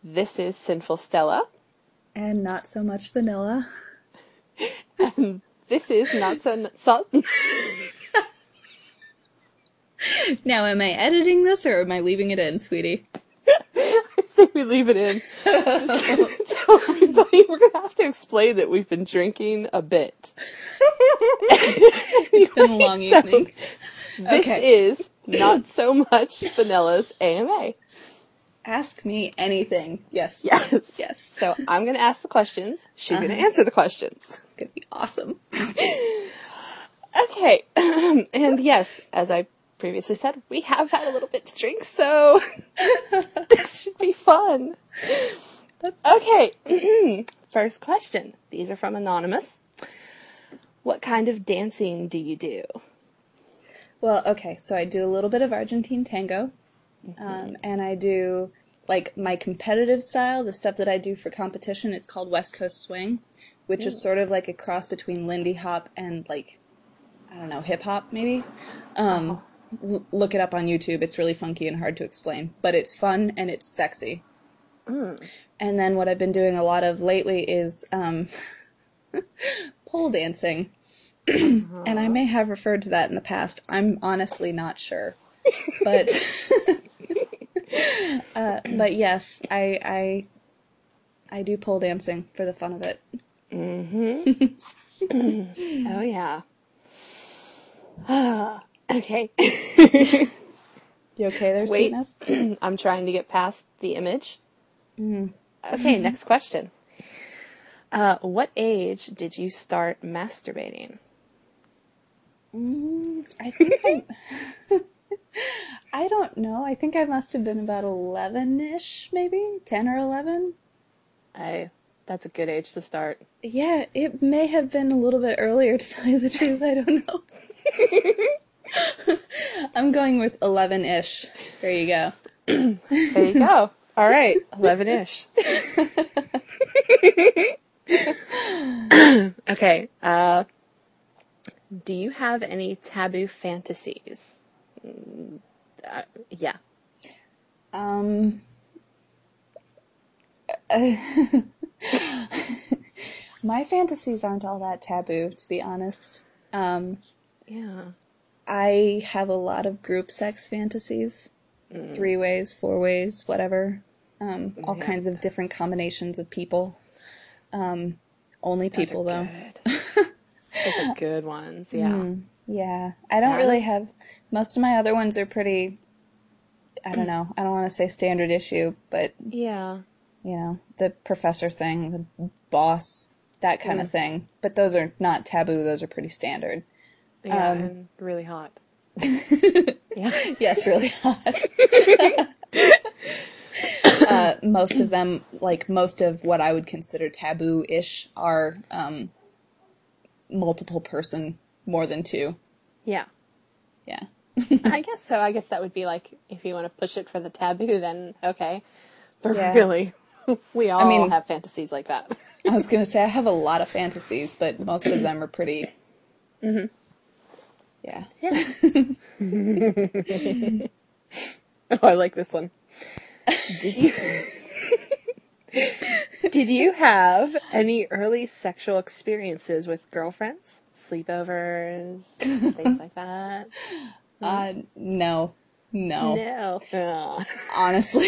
This is Sinful Stella. And not so much vanilla. And this is Not So... Now, am I editing this or am I leaving it in, sweetie? I say we leave it in. Just tell everybody we're going to have to explain that we've been drinking a bit. It's been a long evening. This is Not So Much Vanilla's AMA. Ask me anything. Yes. Yes. Yes. So I'm going to ask the questions. She's going to answer the questions. It's going to be awesome. Okay. And yes, as I previously said, we have had a little bit to drink, so this should be fun. Okay. First question. These are from Anonymous. What kind of dancing do you do? Well, okay, so I do a little bit of Argentine tango. And I do, like, my competitive style, the stuff that I do for competition, is called West Coast Swing, which is sort of like a cross between Lindy Hop and, like, I don't know, hip-hop, maybe? Look it up on YouTube. It's really funky and hard to explain. But it's fun and it's sexy. And then what I've been doing a lot of lately is pole dancing. And I may have referred to that in the past. I'm honestly not sure. But... but yes, I do pole dancing for the fun of it. Oh, yeah. Okay. You okay there, sweetness? I'm trying to get past the image. Okay, next question. What age did you start masturbating? I think I don't know. I think I must have been about 11-ish, maybe? 10 or 11? That's a good age to start. Yeah, it may have been a little bit earlier, to tell you the truth. I don't know. I'm going with 11-ish. There you go. There you go. All right, 11-ish. Okay. Do you have any taboo fantasies? Yeah. My fantasies aren't all that taboo, to be honest. Yeah. I have a lot of group sex fantasies. 3 ways, 4 ways, whatever. All kinds of different combinations of people. Only people, though. Those are good ones, yeah. Yeah. I don't really have... Most of my other ones are pretty... I don't know. I don't want to say standard issue, but... Yeah. You know, the professor thing, the boss, that kind of thing. But those are not taboo. Those are pretty standard. Yeah, and really hot. Yeah. Yes, really hot. Most of them, like most of what I would consider taboo-ish, are multiple person, more than 2. Yeah. Yeah. I guess so. I guess that would be like, if you want to push it for the taboo, then okay. But Yeah. really, we all have fantasies like that. I was going to say, I have a lot of fantasies, but most of them are pretty... Yeah. Oh, I like this one. Did you have any early sexual experiences with girlfriends? Sleepovers? Things like that? No. No. Honestly.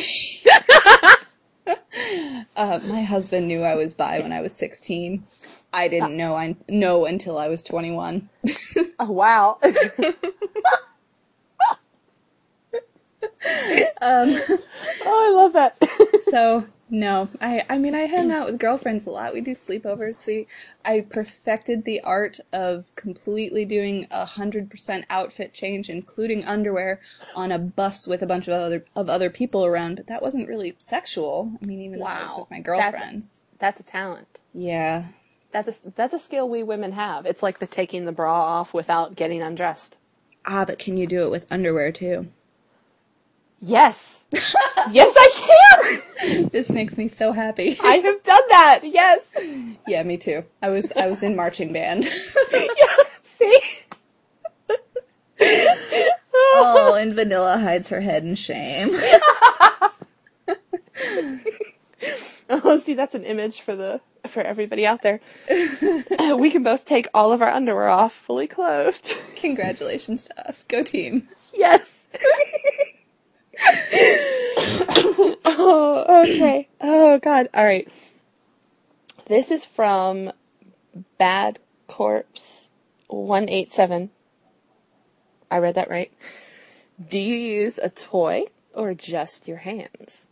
My husband knew I was bi when I was 16. I didn't know until I was 21. Oh, wow. Oh, I love that. So, no. I mean, I hang out with girlfriends a lot. We do sleepovers. I perfected the art of completely doing 100% outfit change, including underwear, on a bus with a bunch of other people around, but that wasn't really sexual. I mean, even though I was with my girlfriends. That's a talent. Yeah. That's a skill we women have. It's like the taking the bra off without getting undressed. But can you do it with underwear, too? Yes. Yes, I can. This makes me so happy. I have done that. Yes. Yeah, me too. I was in marching band. Yeah, see? Oh, and Vanilla hides her head in shame. Oh, see, that's an image for everybody out there. We can both take all of our underwear off, fully clothed. Congratulations to us. Go team. Yes. Oh, okay. Oh, God. All right. This is from Bad Corpse 187. I read that right. Do you use a toy or just your hands?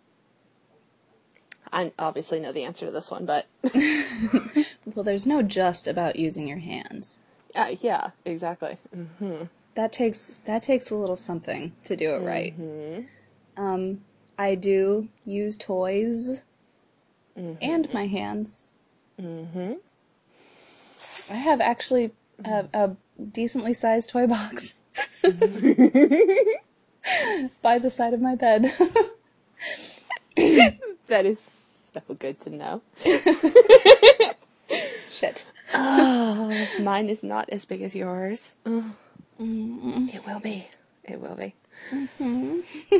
I obviously know the answer to this one, but... Well, there's no just about using your hands. Yeah, exactly. Mm-hmm. That takes a little something to do it right. Mm-hmm. I do use toys and my hands. Mm-hmm. I have actually a decently sized toy box by the side of my bed. That is so good to know. Shit. Oh, mine is not as big as yours. It will be. It will be. Mm-hmm.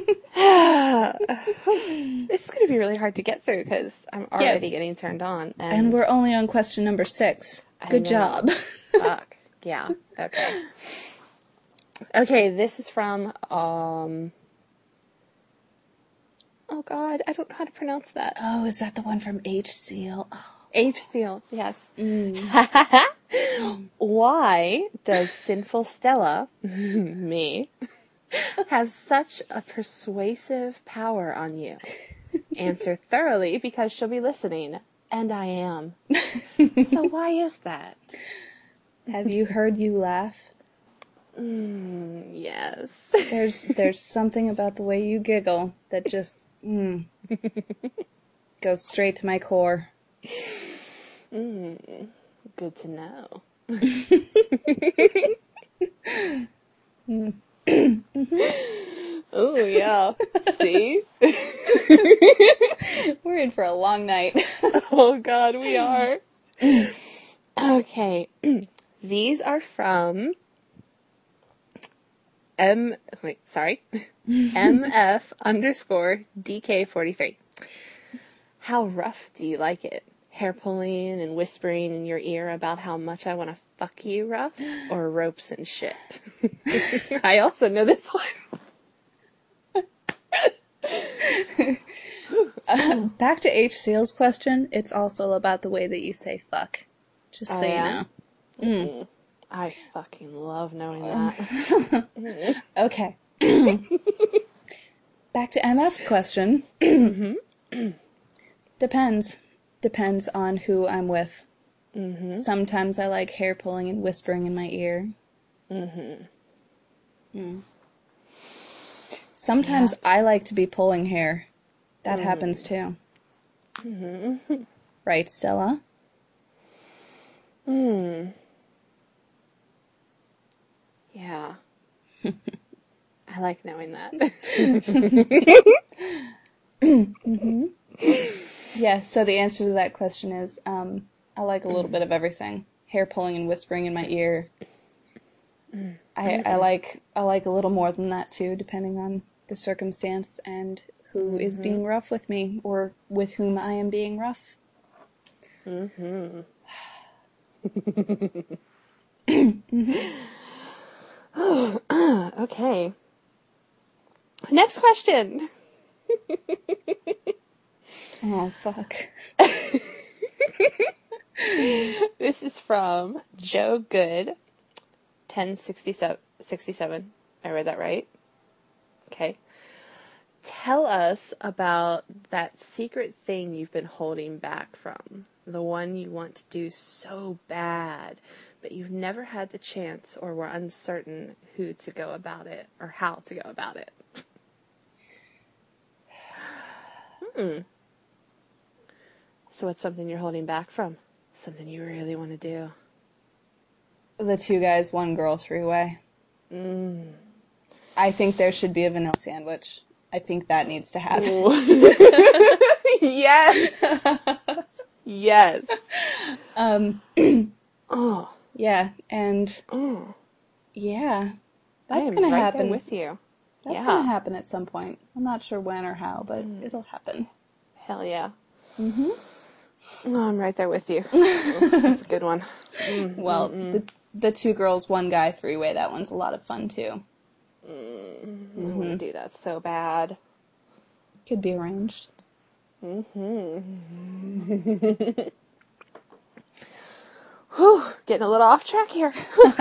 It's going to be really hard to get through because I'm already getting turned on. And we're only on question number 6. Good job. Fuck. Yeah. Okay. Okay, this is from, oh God, I don't know how to pronounce that. Oh, is that the one from H. Seal? Oh. H. Seal, yes. Why does Sinful Stella, me, have such a persuasive power on you? Answer thoroughly because she'll be listening. And I am. So why is that? Have you heard you laugh? Yes. There's something about the way you giggle that just goes straight to my core. Good to know. Oh, yeah. See? We're in for a long night. Oh, God, we are. Okay. These are from MF_DK43. How rough do you like it? Hair pulling and whispering in your ear about how much I want to fuck you rough? Or ropes and shit? I also know this one. Back to H. Seal's question, it's also about the way that you say fuck. Just so you know. I fucking love knowing that. Okay. Back to MF's question. Depends. Depends on who I'm with. Sometimes I like hair pulling and whispering in my ear. Sometimes I like to be pulling hair. That happens too. Right, Stella? Yeah. I like knowing that. Yeah, so the answer to that question is, I like a little bit of everything. Hair pulling and whispering in my ear. I like a little more than that too, depending on the circumstance and who is being rough with me, or with whom I am being rough. Okay. Next question. Oh, fuck. This is from Joe Good, 1067. I read that right? Okay. Tell us about that secret thing you've been holding back from. The one you want to do so bad, but you've never had the chance or were uncertain who to go about it or how to go about it. So what's something you're holding back from? Something you really want to do? The 2 guys, 1 girl 3-way. I think there should be a vanilla sandwich. I think that needs to happen. Yes. Yes. Oh. Yeah, and yeah, that's gonna right happen there with you. That's gonna happen at some point. I'm not sure when or how, but it'll happen. Hell yeah. Oh, I'm right there with you. Oh, that's a good one. Well, the two girls, one guy, three-way, that one's a lot of fun, too. I want to do that so bad. Could be arranged. Whew, getting a little off track here.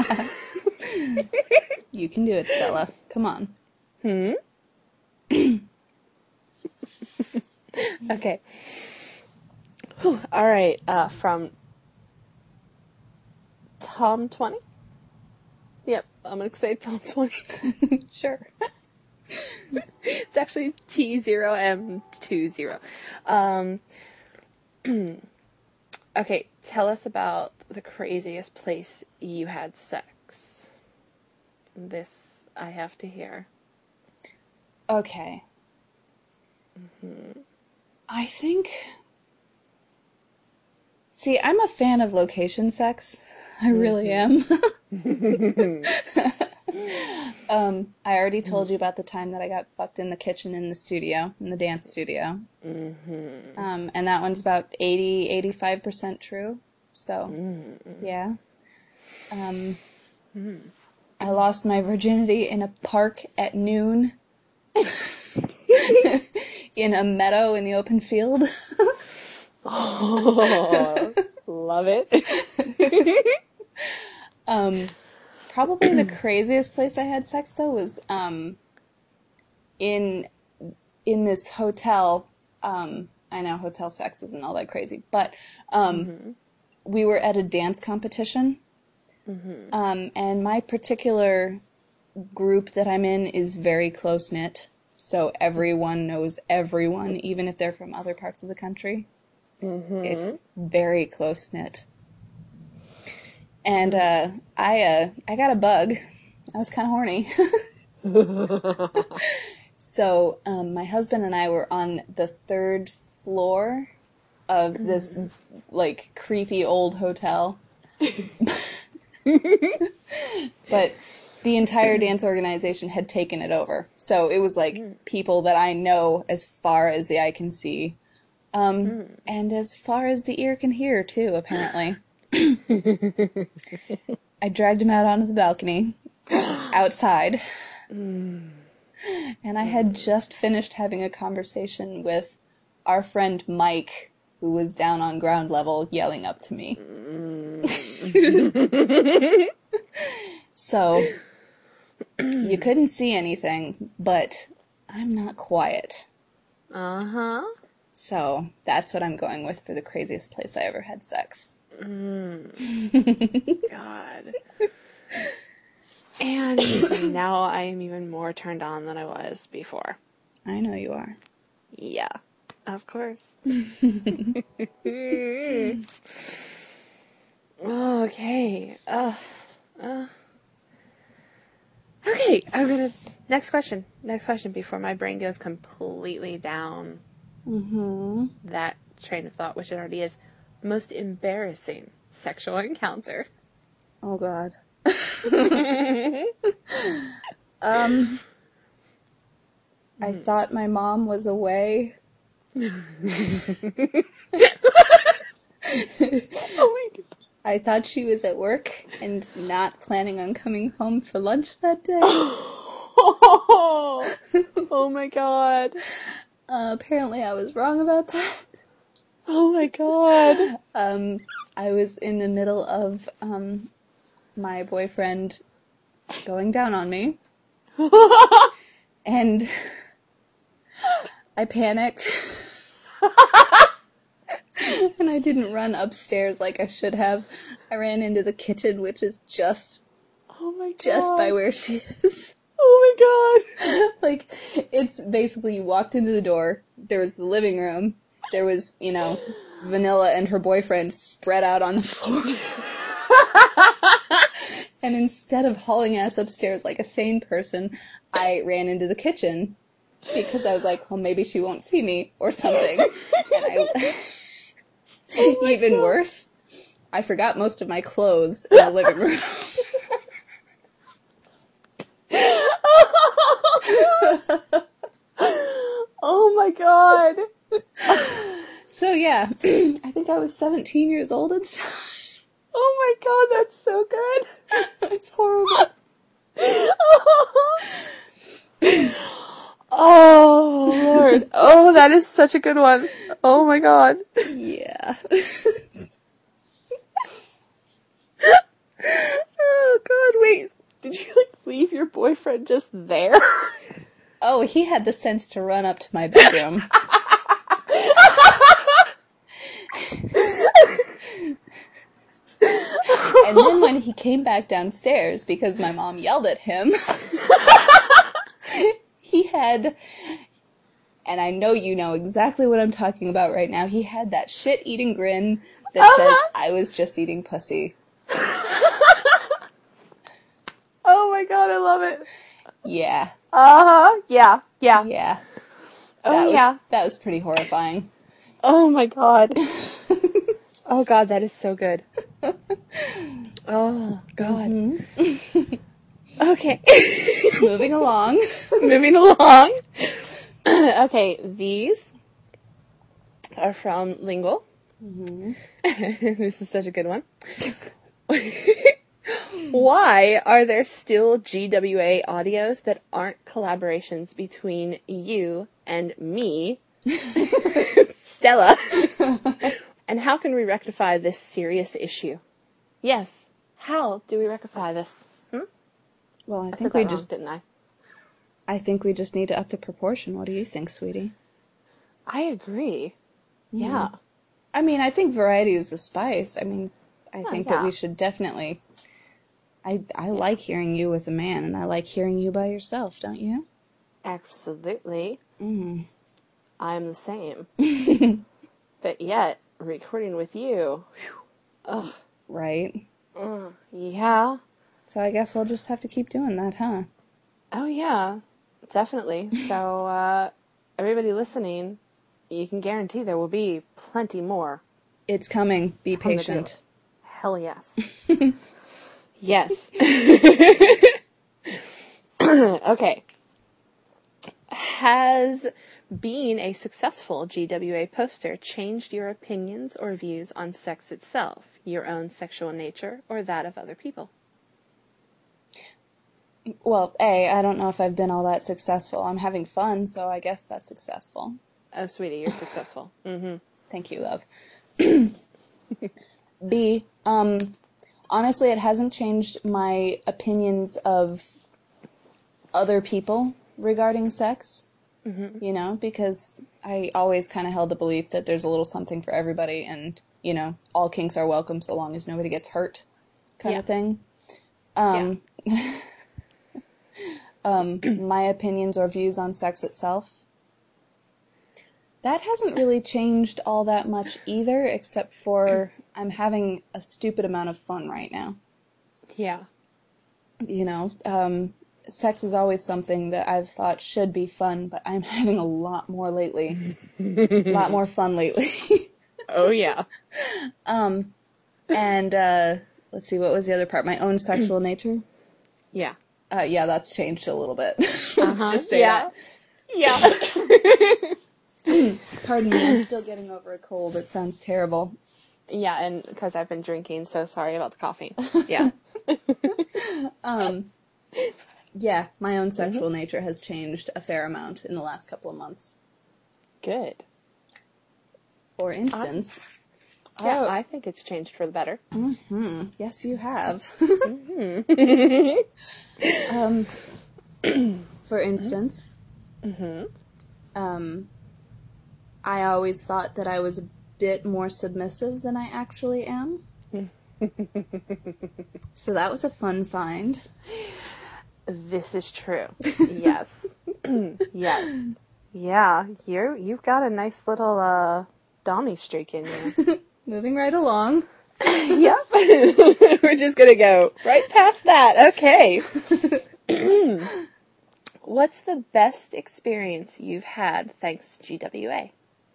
You can do it, Stella. Come on. Okay. Whew, all right. From Tom 20. Yep, I'm gonna say Tom 20. Sure. It's actually T0M20. Okay, tell us about the craziest place you had sex. This I have to hear. Okay. I think... See, I'm a fan of location sex. I really am. I already told you about the time that I got fucked in the kitchen in the studio, in the dance studio. And that one's about 85% true. So, yeah. I lost my virginity in a park at noon. In a meadow in the open field. Oh, love it. Probably the craziest place I had sex, though, was in this hotel. I know hotel sex isn't all that crazy, but we were at a dance competition. And my particular group that I'm in is very close-knit, so everyone knows everyone, even if they're from other parts of the country. It's very close-knit. And I got a bug. I was kind of horny. So my husband and I were on the 3rd floor of this, like, creepy old hotel. But the entire dance organization had taken it over. So it was, like, people that I know as far as the eye can see. And as far as the ear can hear, too, apparently. I dragged him out onto the balcony, outside, and I had just finished having a conversation with our friend Mike, who was down on ground level yelling up to me. So, you couldn't see anything, but I'm not quiet. Uh-huh. So, that's what I'm going with for the craziest place I ever had sex. God. And now I am even more turned on than I was before. I know you are. Yeah, of course. Okay. Okay, next question before my brain goes completely down that train of thought, which it already is. Most embarrassing sexual encounter. Oh, God. I thought my mom was away. Oh my God. I thought she was at work and not planning on coming home for lunch that day. Oh my God. Apparently I was wrong about that. Oh my God. I was in the middle of my boyfriend going down on me. And I panicked. And I didn't run upstairs like I should have. I ran into the kitchen, which is just by where she is. Oh my God. Like, it's basically, you walked into the door, there was the living room, there was, Vanilla and her boyfriend spread out on the floor. And instead of hauling ass upstairs like a sane person, I ran into the kitchen. Because I was like, well, maybe she won't see me, or something. And even worse, I forgot most of my clothes in the living room. Oh my God. So, yeah, I think I was 17 years old and stuff. Oh my god, that's so good. It's horrible. Oh, Lord. Oh, that is such a good one. Oh my god. Yeah. Oh god, wait. Did you, like, leave your boyfriend just there? Oh, he had the sense to run up to my bedroom. And then when he came back downstairs, because my mom yelled at him, he had, and I know you know exactly what I'm talking about right now, he had that shit-eating grin that says, I was just eating pussy. Oh my god, I love it. Yeah. Yeah. Yeah. Oh, That was pretty horrifying. Oh my god. Oh god, that is so good. Oh god. Mm-hmm. Okay. Moving along. Moving along. Okay, these are from Lingual. Mm-hmm. This is such a good one. Why are there still GWA audios that aren't collaborations between you and me, Stella? And how can we rectify this serious issue? Yes, how do we rectify this? Well, I I think said we that wrong, just didn't I? I think we just need to up the proportion. What do you think, sweetie? I agree. Yeah. I mean, I think variety is the spice. I mean, I think that yeah. we should definitely I like hearing you with a man, and I like hearing you by yourself, don't you? Absolutely. Mm. I'm the same. But yet, recording with you, ugh. Right. Yeah. So I guess we'll just have to keep doing that, huh? Oh, yeah. Definitely. So, everybody listening, you can guarantee there will be plenty more. It's coming. Be From the patient. Hell yes. Yes. Okay. Has being a successful GWA poster changed your opinions or views on sex itself, your own sexual nature, or that of other people? Well, I don't know if I've been all that successful. I'm having fun, so I guess that's successful. Oh, sweetie, you're successful. Mm-hmm. Thank you, love. B, honestly, it hasn't changed my opinions of other people regarding sex, you know, because I always kind of held the belief that there's a little something for everybody and, you know, all kinks are welcome so long as nobody gets hurt kind of thing. My opinions or views on sex itself, that hasn't really changed all that much either, except for I'm having a stupid amount of fun right now. Yeah. You know, sex is always something that I've thought should be fun, but I'm having a lot more lately. A lot more fun lately. Oh, yeah. And, let's see, what was the other part? My own sexual nature? Yeah. Yeah, that's changed a little bit. Let's just say that. Yeah. Pardon me, I'm still getting over a cold. It sounds terrible. Yeah, and because I've been drinking, so sorry about the coffee. Yeah. Yeah, my own sexual nature has changed a fair amount in the last couple of months. Good. For instance... Yeah, I think it's changed for the better. Mm-hmm. Yes, you have. For instance, I always thought that I was a bit more submissive than I actually am. So that was a fun find. This is true. Yes. Yes. Yeah, you've got a nice little, Dommy streak in you. Moving right along. Yep. We're just gonna go right past that. Okay. What's the best experience you've had thanks to GWA?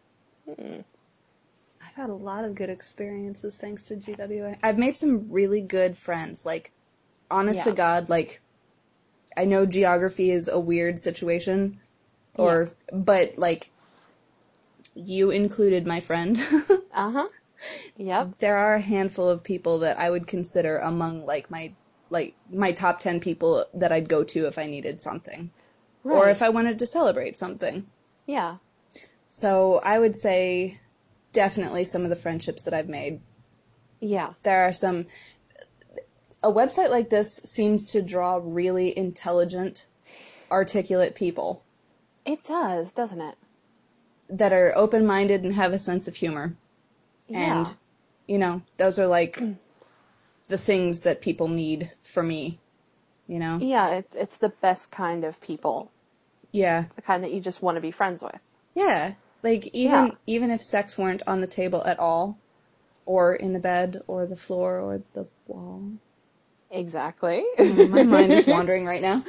I've had a lot of good experiences thanks to GWA. I've made some really good friends. Like, honest to God, like, I know geography is a weird situation, but, like, you included, my friend, Uh-huh. Yep. there are a handful of people that I would consider among, like, my top 10 people that I'd go to if I needed something. Or Right. if I wanted to celebrate something. Yeah. So I would say definitely some of the friendships that I've made. Yeah. There are some... A website like this seems to draw really intelligent, articulate people It does, doesn't it? that are open-minded and have a sense of humor. Yeah. And, you know, those are like the things that people need for me, you know? Yeah, it's the best kind of people. Yeah. The kind that you just want to be friends with. Yeah. Like, Yeah. even if sex weren't on the table at all, or in the bed, or the floor, or the wall. Exactly. My mind is wandering right now.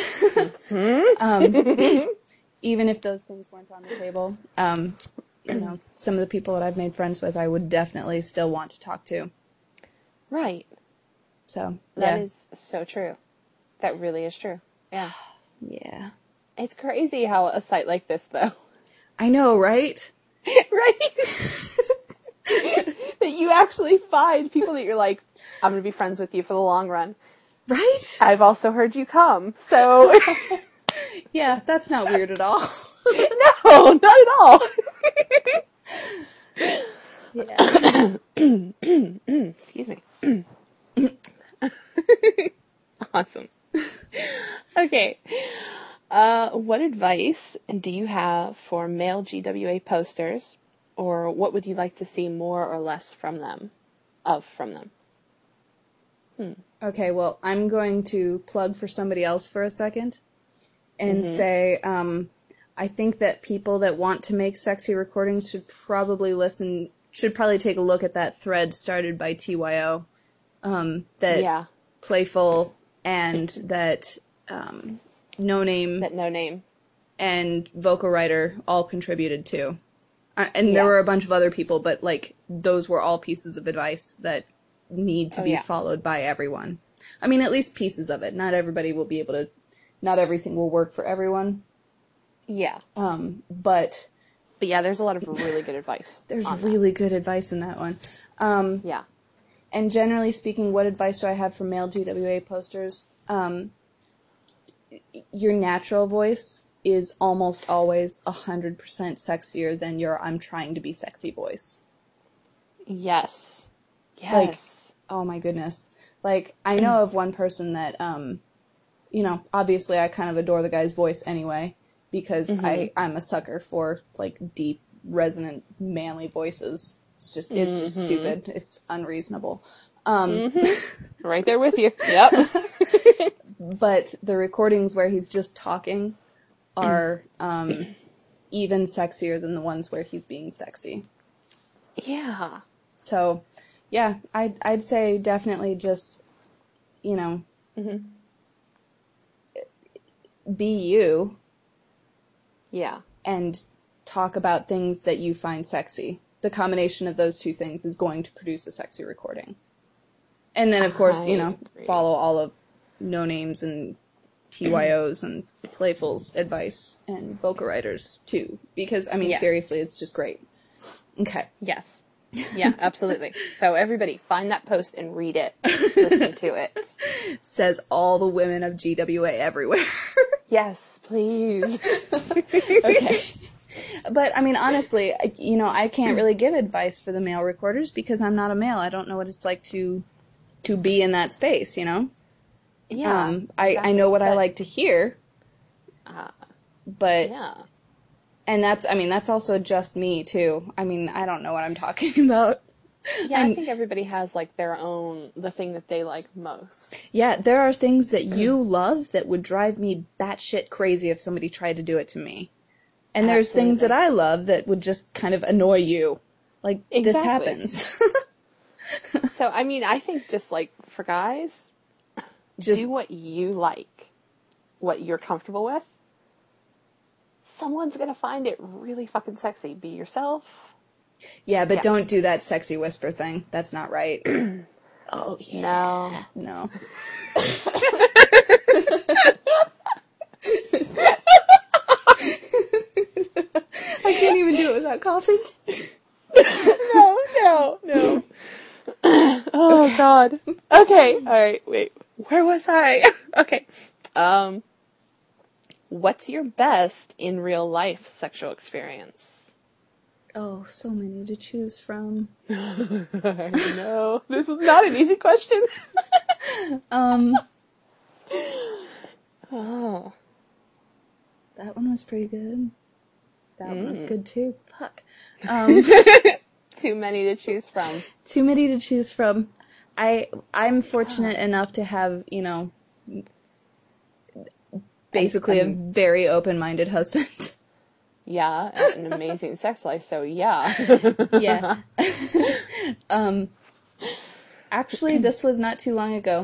Even if those things weren't on the table, you know, some of the people that I've made friends with, I would definitely still want to talk to. Right. So, That yeah. is so true. That really is true. Yeah. Yeah. It's crazy how a site like this, though. I know, right? Right? That you actually find people that you're like, I'm going to be friends with you for the long run. Right? I've also heard you come, so... Yeah, that's not weird at all. No, not at all. Yeah. Excuse me. Awesome. Okay. What advice do you have for male GWA posters, or what would you like to see more or less from them? Okay, well, I'm going to plug for somebody else for a second and say, I think that people that want to make sexy recordings should probably take a look at that thread started by TYO, that Yeah, Playful and that No Name that no name. and Vocal Writer all contributed to. And Yeah. there were a bunch of other people, but, like, those were all pieces of advice that need to be yeah. followed by everyone. I mean, at least pieces of it. Not everybody will be able to... Not everything will work for everyone. Yeah. But But yeah, there's a lot of really good advice. there's on really good advice in that one. that. Yeah. And generally speaking, what advice do I have for male GWA posters? Your natural voice is almost always 100% sexier than your I'm trying to be sexy voice. Yes. Yes. Like, oh my goodness. Like, I know of one person that, you know, obviously I kind of adore the guy's voice anyway, because I'm a sucker for, like, deep, resonant, manly voices. It's just stupid. It's unreasonable. Right there with you. Yep. But the recordings where he's just talking are even sexier than the ones where he's being sexy. Yeah. So, yeah, I'd say definitely just, you know, be you Yeah. and talk about things that you find sexy. The combination of those two things is going to produce a sexy recording. And then, of course, you know, agree. follow all of No Names and TYO's and Playful's advice and Vocal Writers, too. Because, I mean, Yes. seriously, it's just great. Okay. Yes. Yeah, absolutely. So everybody, find that post and read it. Listen to it. Says all the women of GWA everywhere. Yes, please. Okay. But, I mean, honestly, you know, I can't really give advice for the male recorders because I'm not a male. I don't know what it's like to be in that space, you know? Yeah. I know what I But- like to hear, but, Yeah. and that's also just me, too. I mean, I don't know what I'm talking about. Yeah, I think everybody has, like, their own, the thing that they like most. Yeah, there are things that you love that would drive me batshit crazy if somebody tried to do it to me. And there's things that I love that would just kind of annoy you. Like, this Exactly. happens. So, I mean, I think just, like, for guys, Just do what you like, what you're comfortable with. Someone's gonna find it really fucking sexy. Be yourself. yeah, but Yeah. don't do that sexy whisper thing. That's not right. Oh, yeah. No. No. I I can't even do it without coughing. No. Oh, God. Okay, alright, wait. Where was I? Okay. What's your best in real life sexual experience? Oh, so many to choose from. I know. This is not an easy question. Oh. That one was pretty good. That one was good too. Fuck. Too many to choose from. Too many to choose from. I'm fortunate enough to have, basically a very open-minded husband. Yeah, an amazing sex life, so yeah. Yeah. Actually, this was not too long ago.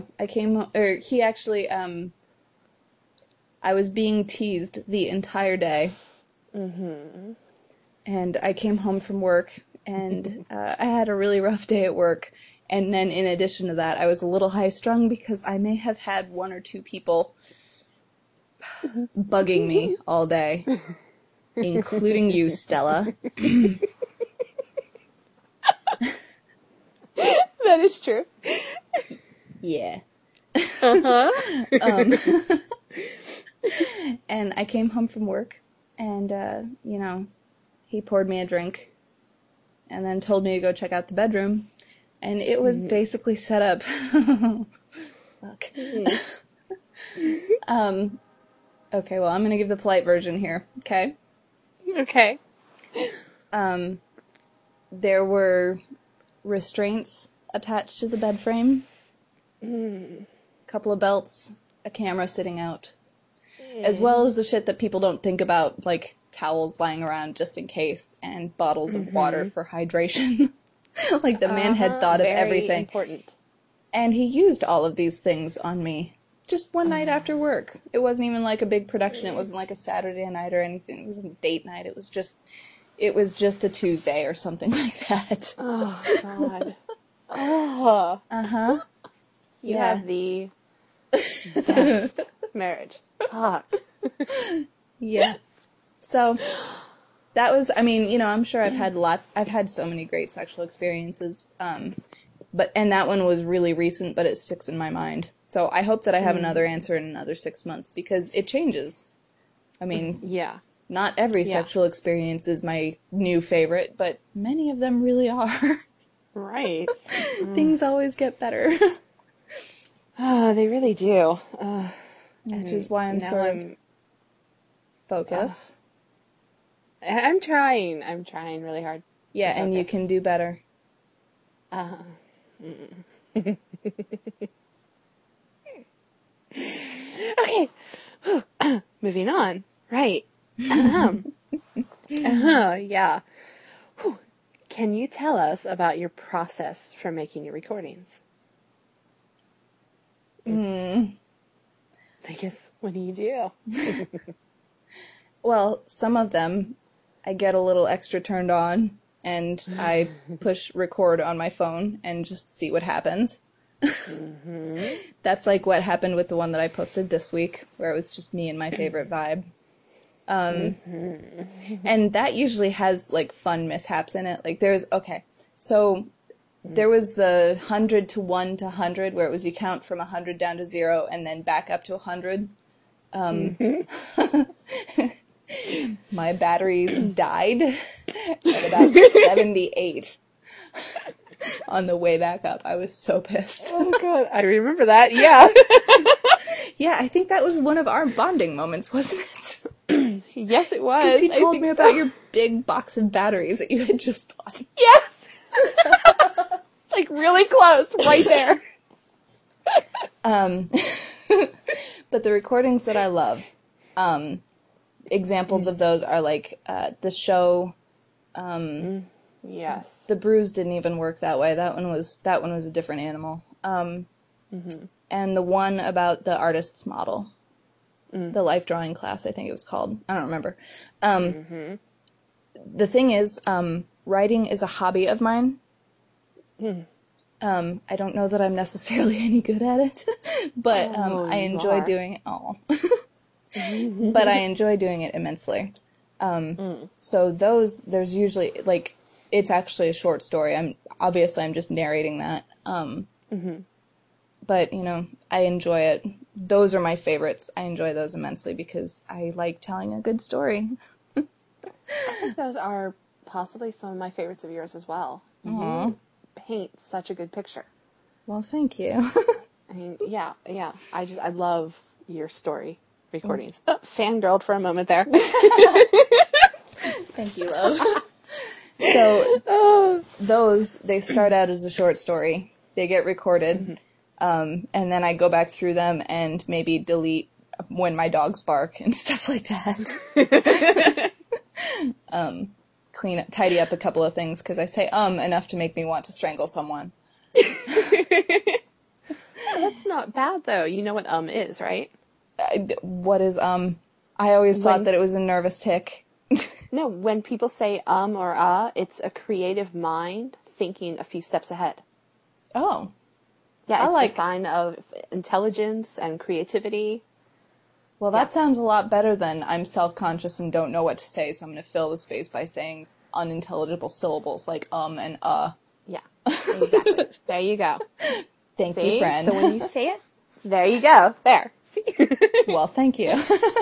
I was being teased the entire day. Mm-hmm. And I came home from work, and I had a really rough day at work. And then in addition to that, I was a little high-strung because I may have had one or two people bugging me all day, including you, Stella. That is true. Yeah. Uh-huh. And I came home from work, and, he poured me a drink, and then told me to go check out the bedroom, and it was basically set up. Fuck. Okay, well, I'm gonna give the polite version here, okay? Okay. There were restraints attached to the bed frame, a couple of belts, a camera sitting out, as well as the shit that people don't think about, like towels lying around just in case, and bottles of water for hydration. Like the man had thought of everything. Important. And he used all of these things on me just one night after work. It wasn't even like a big production. It wasn't like a Saturday night or anything. It wasn't a date night. It was just a Tuesday or something like that. Oh, God. Oh. Uh-huh. You have the best marriage. Talk. Yeah. So, that was, I'm sure I've had so many great sexual experiences, and that one was really recent, but it sticks in my mind. So I hope that I have another answer in another 6 months, because it changes. Yeah. Not every sexual experience is my new favorite, but many of them really are. Right. Things always get better. Oh, they really do. Which is why I'm focus. I'm trying really hard. Yeah, and you can do better. Okay. Moving on. Right. Yeah. Whew. Can you tell us about your process for making your recordings? I guess, what do you do? Well, some of them I get a little extra turned on, and I push record on my phone and just see what happens. That's like what happened with the one that I posted this week, where it was just me and my favorite vibe. And that usually has, like, fun mishaps in it. Like, there was the 100 to 1 to 100, where it was you count from 100 down to 0 and then back up to 100. My batteries died at about 78 on the way back up. I was so pissed. Oh, God. I remember that. Yeah. Yeah, I think that was one of our bonding moments, wasn't it? Yes, it was. Because you told me about your big box of batteries that you had just bought. Yes! It's like really close, right there. But the recordings that I love, examples of those are like the show. Yes. The Bruise didn't even work that way. That one was a different animal. And the one about the artist's model, the life drawing class, I think it was called. I don't remember. The thing is, writing is a hobby of mine. I don't know that I'm necessarily any good at it, but I enjoy doing it all. But I enjoy doing it immensely. So there's usually, like, it's actually a short story. I'm just narrating that. But, I enjoy it. Those are my favorites. I enjoy those immensely because I like telling a good story. I think those are possibly some of my favorites of yours as well. Aww. You paint such a good picture. Well, thank you. I mean, yeah. I love your story recordings. Oh, fangirled for a moment there. Thank you, love. So, they start out as a short story. They get recorded. And then I go back through them and maybe delete when my dogs bark and stuff like that. Tidy up a couple of things because I say enough to make me want to strangle someone. That's not bad, though. You know what is, right? What is I always thought that it was a nervous tick. No, when people say or it's a creative mind thinking a few steps ahead. Oh. Yeah, it's a sign of intelligence and creativity. Well, that sounds a lot better than I'm self-conscious and don't know what to say, so I'm going to fill the space by saying unintelligible syllables like and Yeah, exactly. There you go. Thank you, friend. So when you say it, there you go. There. See? Well, thank you.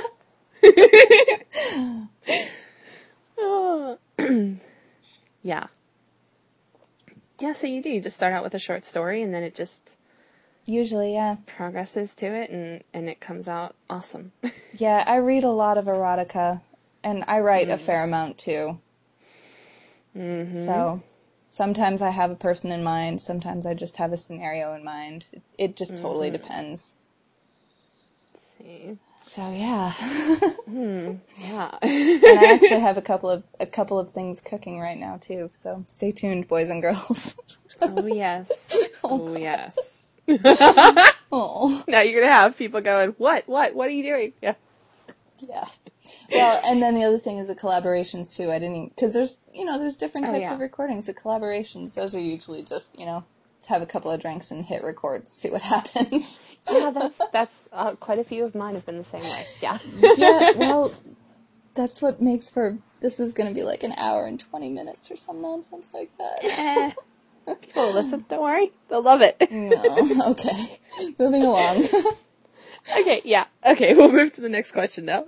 Yeah. Yeah, so you do. You just start out with a short story, and then it just... Usually, yeah. Progresses to it, and it comes out awesome. Yeah, I read a lot of erotica, and I write a fair amount, too. So, sometimes I have a person in mind, sometimes I just have a scenario in mind. It just totally depends. Let's see. So, yeah. Yeah. And I actually have a couple of things cooking right now, too, so stay tuned, boys and girls. Oh, yes. Oh, yes. Oh. Now you're going to have people going, what are you doing? Yeah. Yeah. Well, and then the other thing is the collaborations, too. I didn't even... Because there's different types of recordings. The collaborations, those are usually just, let's have a couple of drinks and hit record, see what happens. Yeah, that's quite a few of mine have been the same way. Yeah. Yeah, well, that's what makes for... This is going to be like an hour and 20 minutes or some nonsense like that. People listen, don't worry. They'll love it. No, okay. Moving along. Okay, yeah. Okay, we'll move to the next question now.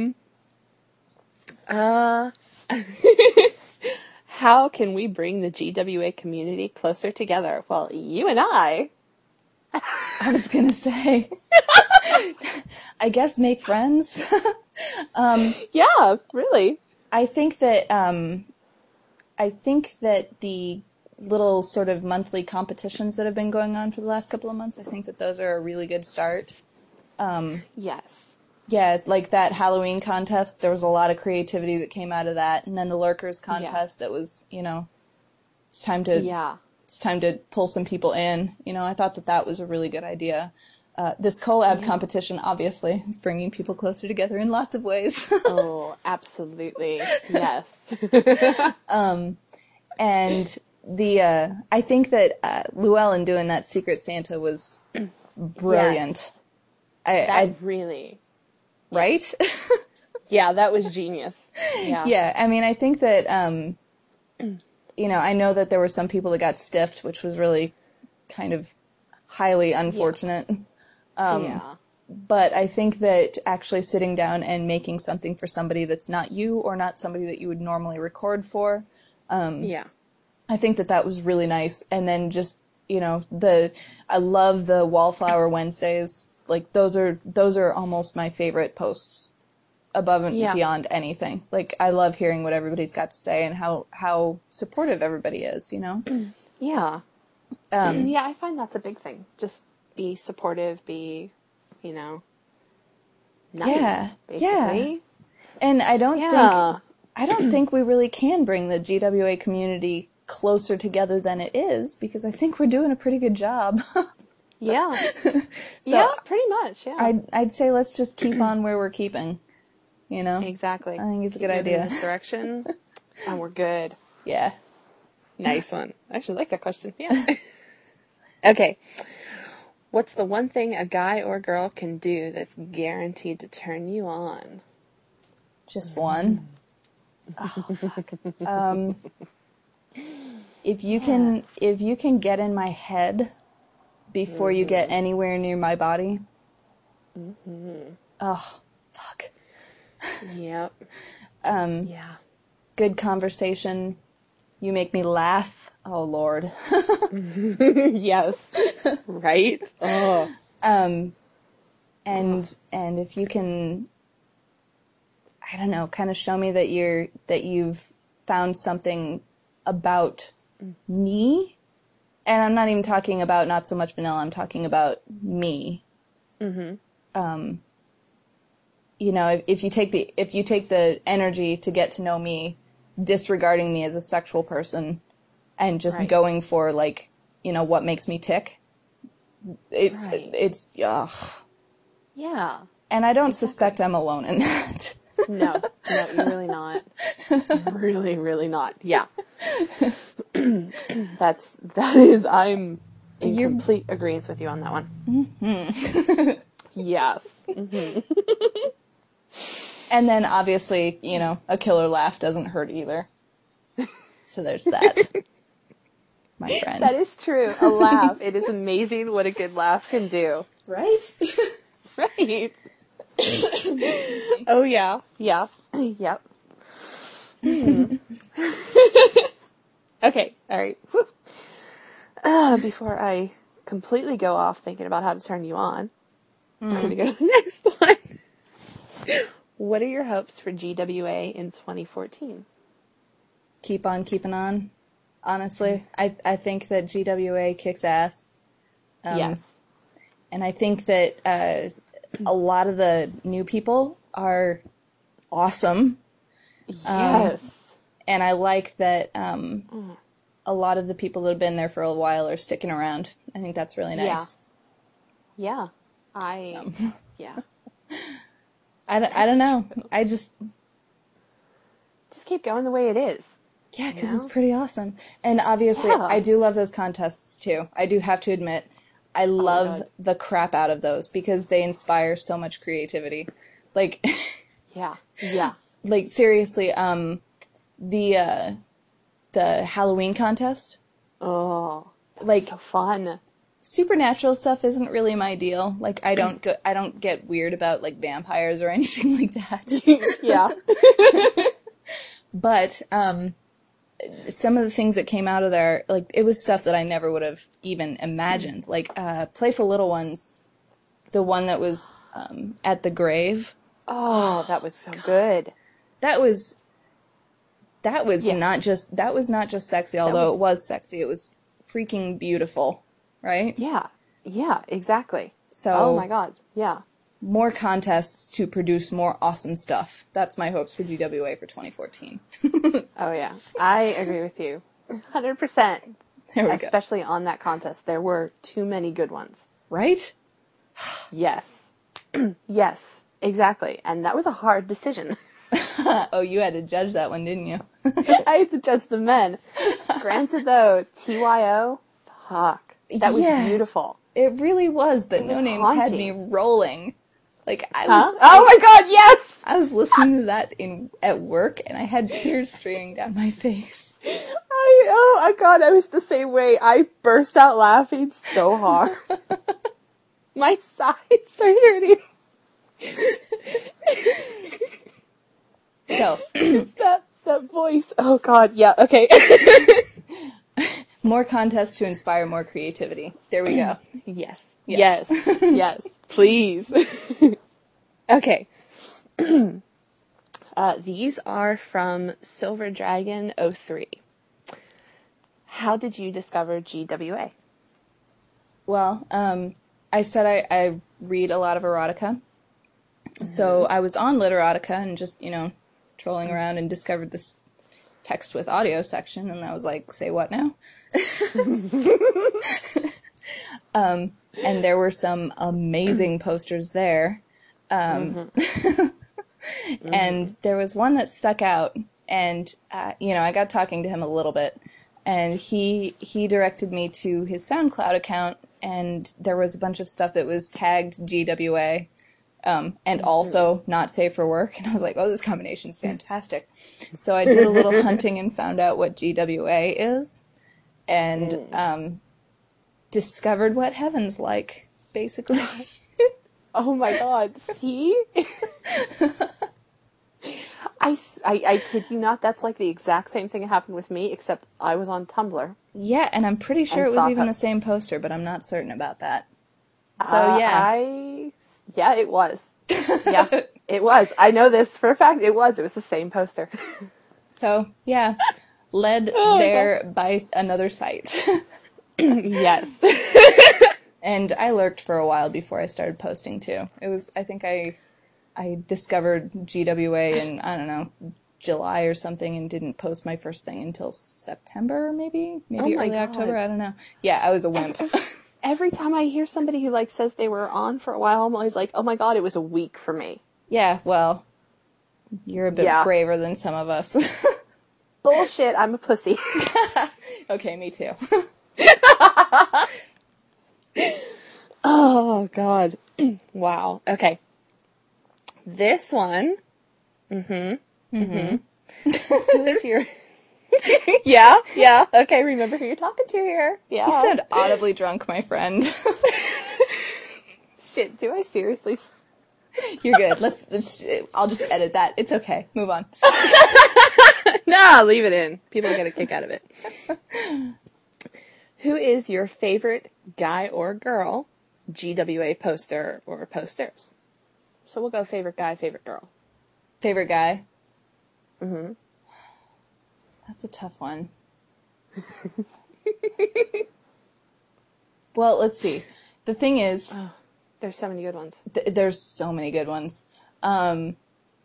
How can we bring the GWA community closer together? Well, you and I was gonna say, I guess make friends. Yeah, really. I think that the little sort of monthly competitions that have been going on for the last couple of months, I think that those are a really good start. Yes. Yeah, like that Halloween contest, there was a lot of creativity that came out of that, and then the Lurkers contest that was, it's time to pull some people in. I thought that was a really good idea. This collab competition, obviously, is bringing people closer together in lots of ways. Oh, absolutely. Yes. And I think that Llewellyn doing that Secret Santa was brilliant. Yes. Really. Right? Yeah, that was genius. Yeah. Yeah, I mean, I think that, I know that there were some people that got stiffed, which was really kind of highly unfortunate. Yeah. But I think that actually sitting down and making something for somebody that's not you or not somebody that you would normally record for, I think that was really nice. And then just, I love the Wallflower Wednesdays. Like, those are almost my favorite posts above and beyond anything. Like, I love hearing what everybody's got to say and how supportive everybody is, Yeah. Yeah, I find that's a big thing. Just be supportive, be, nice, basically. Yeah. And I don't think we really can bring the GWA community closer together than it is, because I think we're doing a pretty good job. Yeah. Yeah, pretty much, yeah. I'd say let's just keep on where we're keeping, Exactly. I think it's a good moving idea. in this direction, and we're good. Yeah. Nice one. I actually like that question. Yeah. Okay. What's the one thing a guy or girl can do that's guaranteed to turn you on? Just one? Oh, fuck. If you can get in my head before you get anywhere near my body. Oh, fuck. Yep. Um, Yeah. Good conversation. You make me laugh. Oh, Lord. Yes. Right? Oh. And if you can, I don't know, kind of show me that you've found something about me. And I'm not even talking about not so much vanilla, I'm talking about me. Mm-hmm. You know, if you take the energy to get to know me, disregarding me as a sexual person, and just Right. going for, like, you know, what makes me tick, Right. it's ugh. Yeah. And I don't suspect I'm alone in that. No, you're really not. Really, really not. Yeah. I'm in complete agreement with you on that one. Mm-hmm. Yes. Mm-hmm. And then, obviously, you know, a killer laugh doesn't hurt either. So there's that, my friend. That is true. A laugh. It is amazing what a good laugh can do. Right? Right. Oh, yeah. Yeah. Yep. Okay. All right. Before I completely go off thinking about how to turn you on, I'm going to go to the next one. What are your hopes for GWA in 2014? Keep on keeping on. Honestly, I think that GWA kicks ass. Yes. And I think that a lot of the new people are awesome. Yes. And I like that a lot of the people that have been there for a while are sticking around. I think that's really nice. Yeah. Yeah. I don't know. I just keep going the way it is. Yeah, because it's pretty awesome. And obviously, I do love those contests, too. I do have to admit, I love the crap out of those, because they inspire so much creativity. Like, Yeah. like, seriously, the Halloween contest, Oh, like, so fun. supernatural stuff isn't really my deal. Like, I don't get weird about, like, vampires or anything like that. Yeah. But, some of the things that came out of there, like, it was stuff that I never would have even imagined. Like, Playful Little Ones, the one that was at the grave. Oh, that was so good. That was not just sexy, although it was sexy. It was freaking beautiful, right? Yeah, exactly. So, oh my god, yeah. More contests to produce more awesome stuff. That's my hopes for GWA for 2014. Oh yeah, I agree with you. 100%. There we go. Especially on that contest. There were too many good ones. Right? Yes. Yes, exactly. And that was a hard decision. Oh, you had to judge that one, didn't you? I had to judge the men. Granted though, TYO, fuck. That was beautiful. It really was, but No Names haunting. had me rolling. Like, Oh my god, yes! I was listening to that at work, and I had tears streaming down my face. Oh my god, I was the same way. I burst out laughing so hard. My sides are hurting. So, it's that voice. Oh god, yeah, okay. More contests to inspire more creativity. There we go. Yes. Yes. Please. Okay. These are from Silver Dragon 03. How did you discover GWA? Well, I said I read a lot of erotica. Mm-hmm. So I was on Literotica and just, trolling around and discovered this text with audio section, and I was like, say what now? And there were some amazing posters there. And there was one that stuck out, and, I got talking to him a little bit, and he directed me to his SoundCloud account, and there was a bunch of stuff that was tagged GWA, and also not safe for work. And I was like, oh, this combination is fantastic. So I did a little hunting and found out what GWA is, and discovered what heaven's like, basically. Oh my god, see? I kid you not, that's like the exact same thing that happened with me, except I was on Tumblr. Yeah, and I'm pretty sure And it was saw even her. the same poster, but I'm not certain about that. So, yeah. Yeah, it was. Yeah, it was. I know this for a fact. It was. It was the same poster. So, yeah. Led there by another site. Yes. And I lurked for a while before I started posting, too. I think I discovered GWA in, I don't know, July or something, and didn't post my first thing until September, maybe Oh my early God. October, I don't know. Yeah, I was a wimp. Every time I hear somebody who like says they were on for a while, I'm always like, oh my god, it was a week for me. Yeah, well, you're a bit braver than some of us. Bullshit, I'm a pussy. Okay, me too. Oh god. Wow. Okay. This one. Who is your... Yeah. Okay, remember who you're talking to here. Yeah. You sound audibly drunk, my friend. Shit, do I seriously... You're good. I'll just edit that. It's okay. Move on. Nah, leave it in. People get a kick out of it. Who is your favorite guy or girl GWA poster or posters? So we'll go favorite guy, favorite girl. Favorite guy? Mm-hmm. That's a tough one. Well, let's see. The thing is... Oh, there's so many good ones. There's so many good ones. No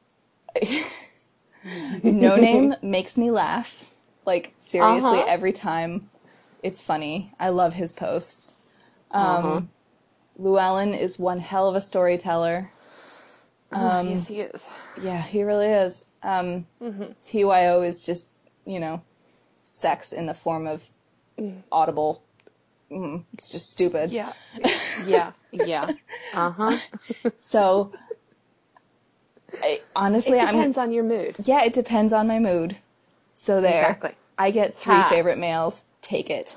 Name makes me laugh. Like, seriously, every time. It's funny. I love his posts. Llewellyn is one hell of a storyteller. Yes, he is. Yeah, he really is. TYO is just, sex in the form of audible. It's just stupid. Yeah. So, honestly, it depends on your mood. Yeah, it depends on my mood. So there. Exactly. I get 3 favorite males. Take it.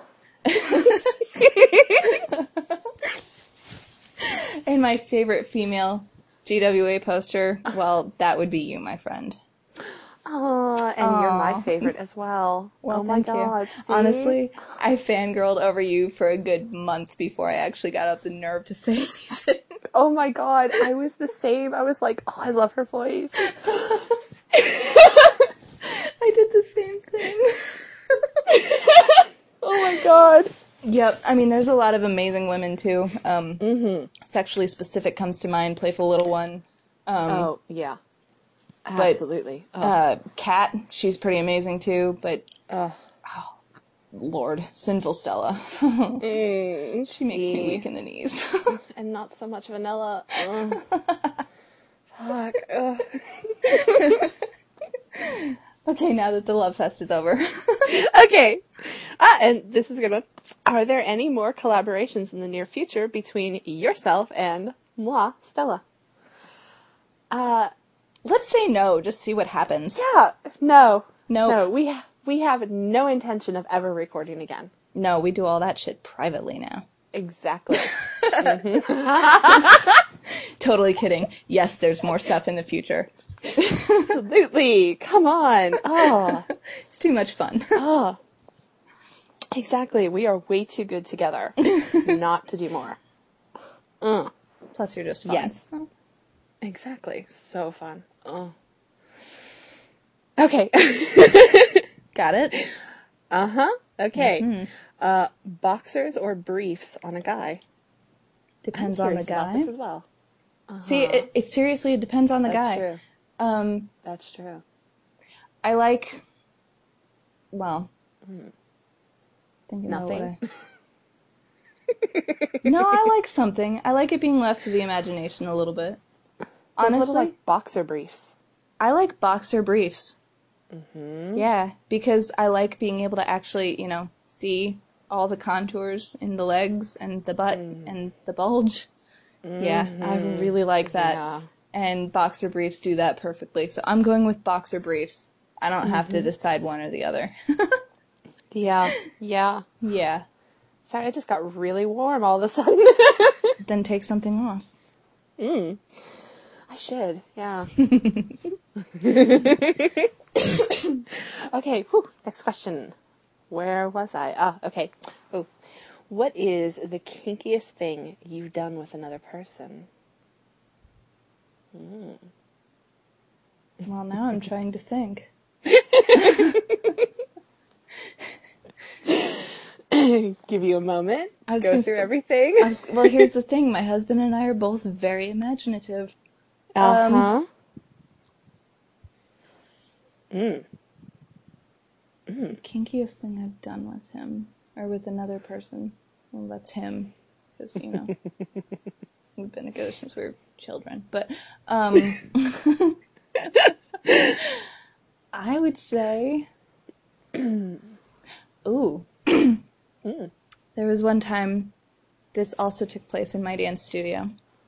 And my favorite female GWA poster, well, that would be you, my friend. Oh, and you're my favorite as well. Well, oh my god. See? Honestly, I fangirled over you for a good month before I actually got up the nerve to say anything. Oh my god, I was the same. I was like, oh, I love her voice. I did the same thing. Oh my god. Yep, I mean, there's a lot of amazing women, too. Sexually Specific comes to mind, Playful Little One. Oh, yeah. Absolutely. Kat, she's pretty amazing, too, but... Lord, Sinful Stella. She makes me weak in the knees. And not so much vanilla. Fuck. Okay, now that the love fest is over. Okay. And this is a good one. Are there any more collaborations in the near future between yourself and moi, Stella? Let's say no, just see what happens. Yeah. No. Nope. No, we have no intention of ever recording again. No, we do all that shit privately now. Exactly. Totally kidding. Yes, there's more stuff in the future. Absolutely. Come on. Oh. It's too much fun. Oh. Exactly. We are way too good together not to do more. Plus, you're just fun. Yes. Exactly. So fun. Oh. Okay. Got it? Okay. Boxers or briefs on a guy? Depends on the guy. This as well. See, it seriously, it depends on the guy. True. That's true. I like, well, thinking Nothing. No, I like something. I like it being left to the imagination a little bit. Honestly, Honestly, like boxer briefs. I like boxer briefs. Yeah, because I like being able to actually, see all the contours in the legs and the butt and the bulge. Yeah, I really like that. Yeah. And boxer briefs do that perfectly. So I'm going with boxer briefs. I don't have to decide one or the other. Yeah. Yeah. Yeah. Sorry, I just got really warm all of a sudden. Then take something off. I should, yeah. Okay, next question. Where was I? Okay. Oh, what is the kinkiest thing you've done with another person? Well, now I'm trying to think. Give you a moment. I was Go gonna through say- everything. Well, here's the thing. My husband and I are both very imaginative. Uh-huh. Kinkiest thing I've done with him, or with another person. Well, that's him, because, we've been together since we were children. But, I would say, ooh, there was one time, this also took place in my dance studio.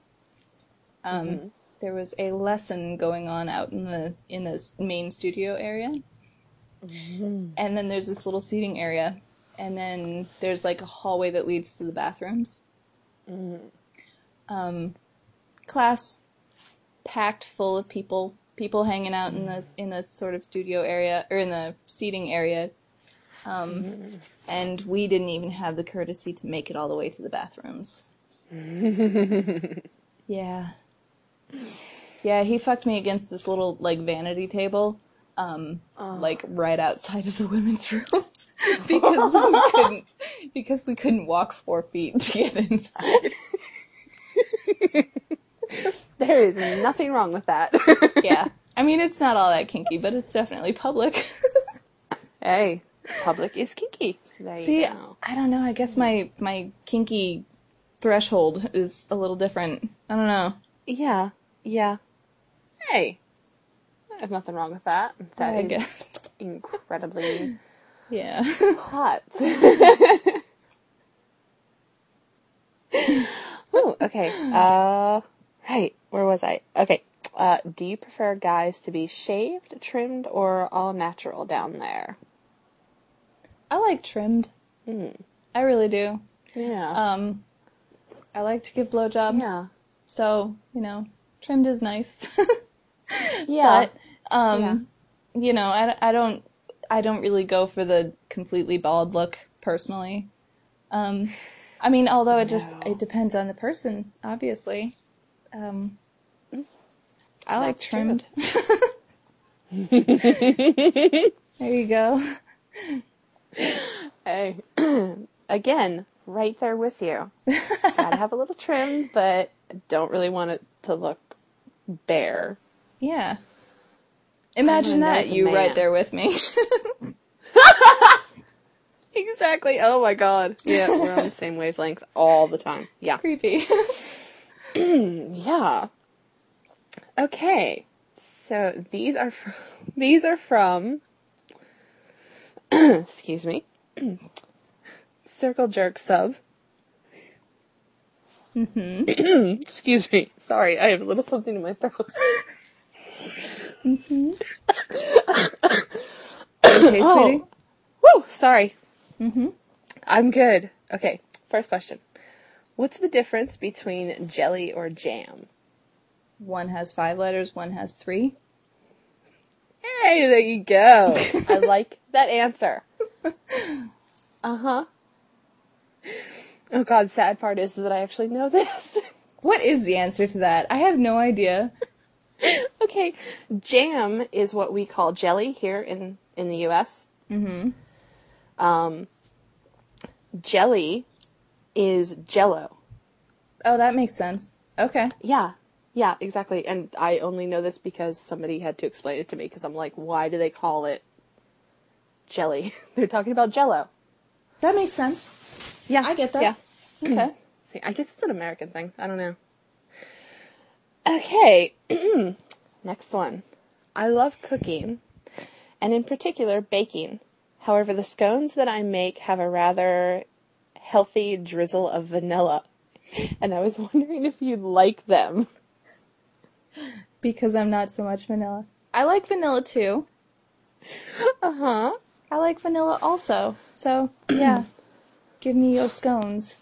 There was a lesson going on out in the main studio area. And then there's this little seating area, and then there's like a hallway that leads to the bathrooms. Class packed full of people hanging out in the sort of studio area, or in the seating area. And we didn't even have the courtesy to make it all the way to the bathrooms. Yeah. Yeah, he fucked me against this little, like, vanity table, like, right outside of the women's room. because we couldn't walk 4 feet to get inside. There is nothing wrong with that. Yeah. I mean, it's not all that kinky, but it's definitely public. Hey, public is kinky. So there See, you go. I don't know, I guess my kinky threshold is a little different. I don't know. Yeah. Yeah. Hey. There's nothing wrong with that. That I is guess. incredibly Yeah. hot. Oh, okay. Right. Where was I? Okay. Do you prefer guys to be shaved, trimmed, or all natural down there? I like trimmed. I really do. Yeah. I like to give blowjobs. Yeah. So, trimmed is nice. Yeah. But, I don't really go for the completely bald look, personally. I mean, although it depends on the person, obviously. I like That's trimmed. There you go. Hey. Again, right there with you. Gotta have a little trimmed, but don't really want it to look bare. Yeah. Imagine know that, it's a you man. right there with me. Exactly. Oh my god. Yeah, we're on the same wavelength all the time. Yeah. Creepy. Yeah. Okay. So these are from excuse me. Circle Jerk Sub. Excuse me. Sorry, I have a little something in my throat. Okay, sweetie? Woo! Sorry. I'm good. Okay, first question. What's the difference between jelly or jam? One has 5 letters, one has 3. Hey, there you go. I like that answer. Uh-huh. Oh god, sad part is that I actually know this. What is the answer to that? I have no idea. Okay, jam is what we call jelly here in the U.S. Jelly is Jell-O. Oh, that makes sense. Okay. Yeah, exactly. And I only know this because somebody had to explain it to me, because I'm like, why do they call it jelly? They're talking about Jell-O. That makes sense. Yeah, I get that. Yeah. Okay. See, I guess it's an American thing. I don't know. Okay, next one. I love cooking, and in particular, baking. However, the scones that I make have a rather healthy drizzle of vanilla And I was wondering if you'd like them. Because I'm not so much vanilla. I like vanilla too. Uh-huh. I like vanilla also. So, yeah. Give me your scones.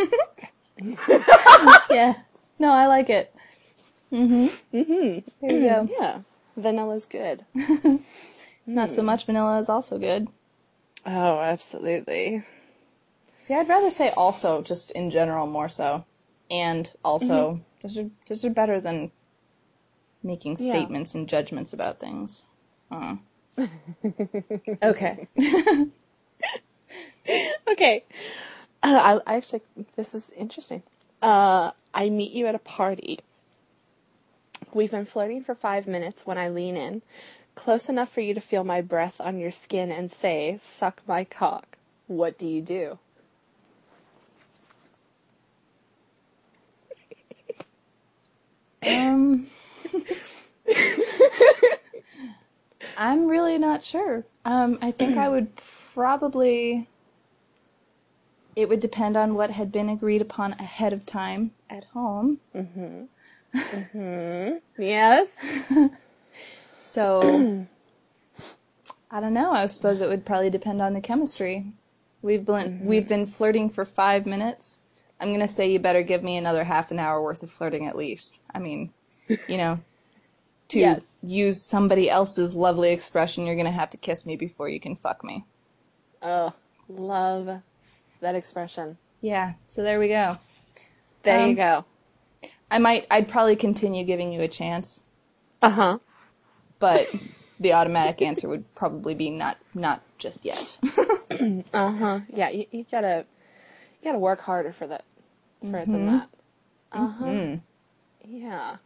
Yeah. No, I like it. Mm-hmm. Mm-hmm. There you go. Yeah. Vanilla's good. Not so much vanilla is also good. Oh, absolutely. See, I'd rather say also, just in general, more so. And also, those are better than making Yeah. statements and judgments about things. Okay. Okay. I actually, this is interesting. I meet you at a party. We've been flirting for 5 minutes when I lean in, close enough for you to feel my breath on your skin and say, "Suck my cock." What do you do? I'm really not sure. I think I would probably... It would depend on what had been agreed upon ahead of time at home. Yes? So, I don't know. I suppose it would probably depend on the chemistry. We've been flirting for 5 minutes. I'm gonna say you better give me another half an hour worth of flirting at least. I mean, to Yes. use somebody else's lovely expression, you're gonna have to kiss me before you can fuck me. Oh, love that expression. Yeah, so there we go. There you go. I'd probably continue giving you a chance, Uh-huh. but the automatic answer would probably be not just yet. Uh-huh. Yeah, you gotta work harder for that, than that. Uh-huh. Yeah.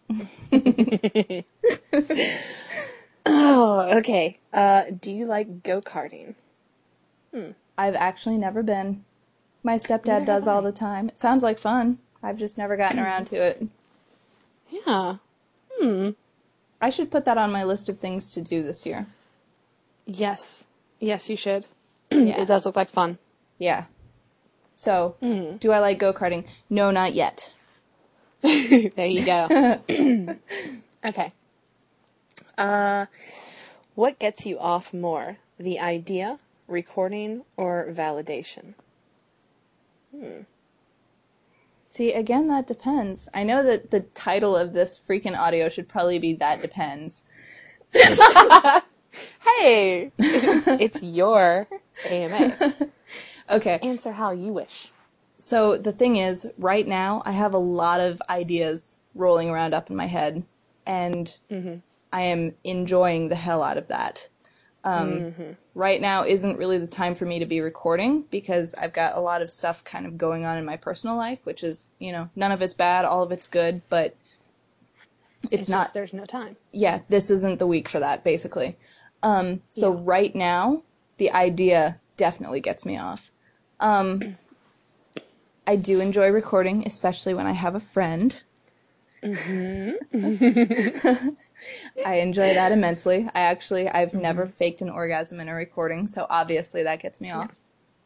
Oh, okay. Do you like go-karting? I've actually never been. My stepdad Neither does have all I. the time. It sounds like fun. I've just never gotten around to it. Yeah. I should put that on my list of things to do this year. Yes. Yes, you should. Yeah. It does look like fun. Yeah. So, do I like go-karting? No, not yet. There you go. Okay. What gets you off more? The idea, recording, or validation? See, again, that depends. I know that the title of this freaking audio should probably be That Depends. Hey! It's your AMA. Okay. Answer how you wish. So the thing is, right now, I have a lot of ideas rolling around up in my head, and I am enjoying the hell out of that. Right now isn't really the time for me to be recording, because I've got a lot of stuff kind of going on in my personal life, which is, none of it's bad, all of it's good, but it's not... Just, there's no time. Yeah, this isn't the week for that, basically. So right now, the idea definitely gets me off. I do enjoy recording, especially when I have a friend. I enjoy that immensely. I've never faked an orgasm in a recording, so obviously that gets me off.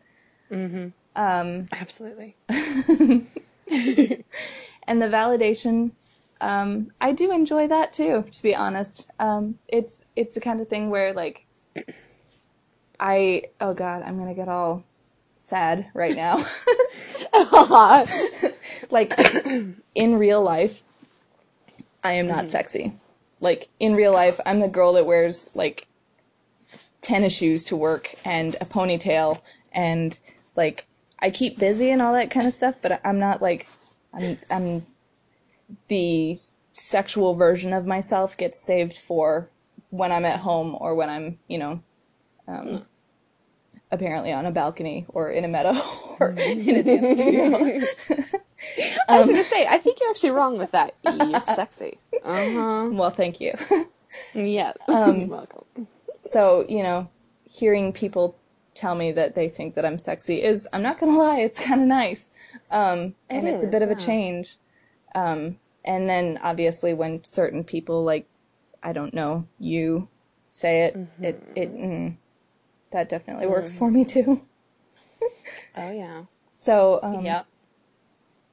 Absolutely. And the validation, I do enjoy that too, to be honest. It's the kind of thing where, like, oh God, I'm gonna get all sad right now. Like, in real life, I am not sexy. Like, in real life, I'm the girl that wears, like, tennis shoes to work and a ponytail and, like, I keep busy and all that kind of stuff, but I'm not, like, I'm the sexual version of myself gets saved for when I'm at home or when I'm, apparently on a balcony or in a meadow or in a dance studio. I was gonna say, I think you're actually wrong with that. You're sexy. Well, thank you. Yes. You're welcome. So, hearing people tell me that they think that I'm sexy is, I'm not gonna lie, it's kind of nice. And it's a bit of a change. And then, obviously, when certain people, like, I don't know, you say it, that definitely works for me, too. Oh, yeah. So, Yep.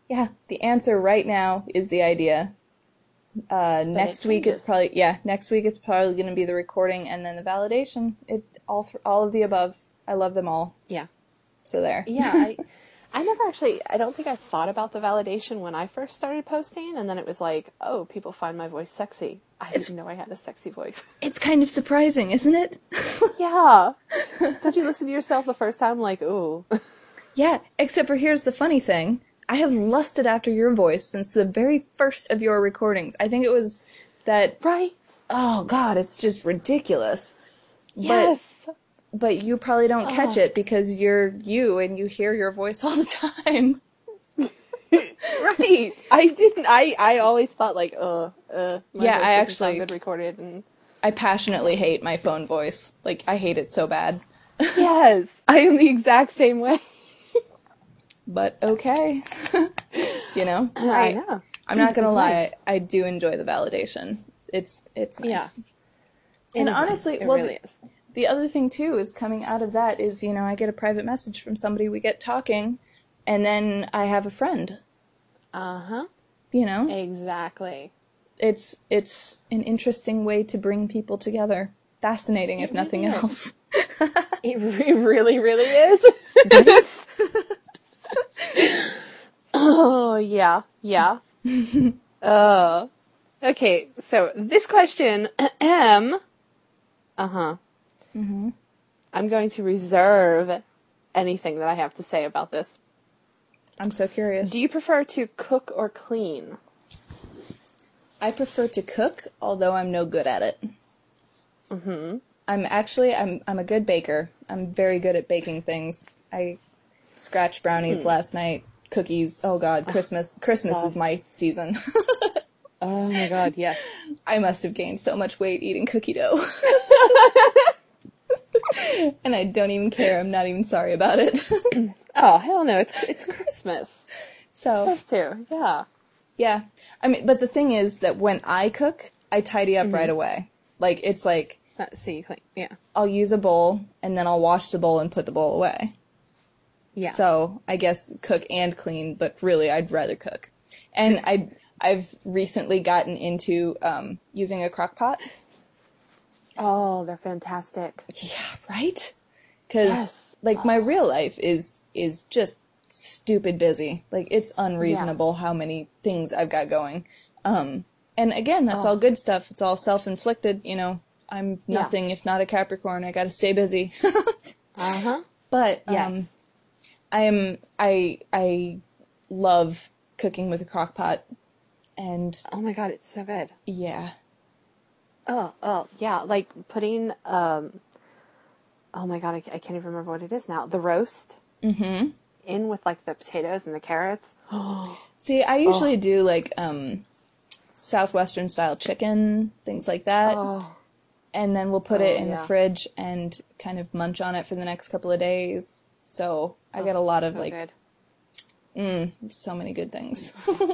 Yeah, the answer right now is the idea. Next week it's probably going to be the recording and then the validation. All of the above. I love them all. Yeah. So there. Yeah, I don't think I thought about the validation when I first started posting, and then it was like, oh, people find my voice sexy. I didn't know I had a sexy voice. It's kind of surprising, isn't it? Yeah. Don't you listen to yourself the first time like, ooh? Yeah, except for here's the funny thing. I have lusted after your voice since the very first of your recordings. I think it was that... Right? Oh, God, it's just ridiculous. Yes! But you probably don't catch it because you're you and you hear your voice all the time. Right. I always thought like, my voice doesn't sound good recorded. And I passionately hate my phone voice. Like, I hate it so bad. Yes, I am the exact same way. But okay. You know? I know. I'm not gonna lie, nice. I do enjoy the validation. It's nice. Yeah. And honestly, it really is. The other thing, too, is coming out of that is, you know, I get a private message from somebody, we get talking, and then I have a friend. Uh-huh. You know? Exactly. It's an interesting way to bring people together. Fascinating, if nothing else. It really, really is. Oh, yeah. Yeah. Okay, so this question, Mm-hmm. I'm going to reserve anything that I have to say about this. I'm so curious. Do you prefer to cook or clean? I prefer to cook, although I'm no good at it. Mm-hmm. I'm a good baker. I'm very good at baking things. I scratched brownies last night, cookies. Oh God, Christmas is my season. Oh my God, yes. I must have gained so much weight eating cookie dough. And I don't even care. I'm not even sorry about it. Oh, hell no. It's Christmas. So. Us too, yeah. Yeah. I mean, but the thing is that when I cook, I tidy up right away. Like, it's like... So you clean, yeah. I'll use a bowl, and then I'll wash the bowl and put the bowl away. Yeah. So, I guess cook and clean, but really, I'd rather cook. And I've recently gotten into using a crock pot. Oh, they're fantastic. Yeah, right? Because, my real life is just stupid busy. Like, it's unreasonable how many things I've got going. And again, that's all good stuff. It's all self-inflicted, you know. I'm nothing if not a Capricorn. I gotta stay busy. Uh-huh. But, yes. I love cooking with a crock pot. And... Oh my God, it's so good. Yeah. Oh, yeah, like putting, oh my God, I can't even remember what it is now. The roast. Mm-hmm. In with, like, the potatoes and the carrots. See, I usually do, like, Southwestern-style chicken, things like that. Oh. And then we'll put it in the fridge and kind of munch on it for the next couple of days. So I get a lot of, so many good things.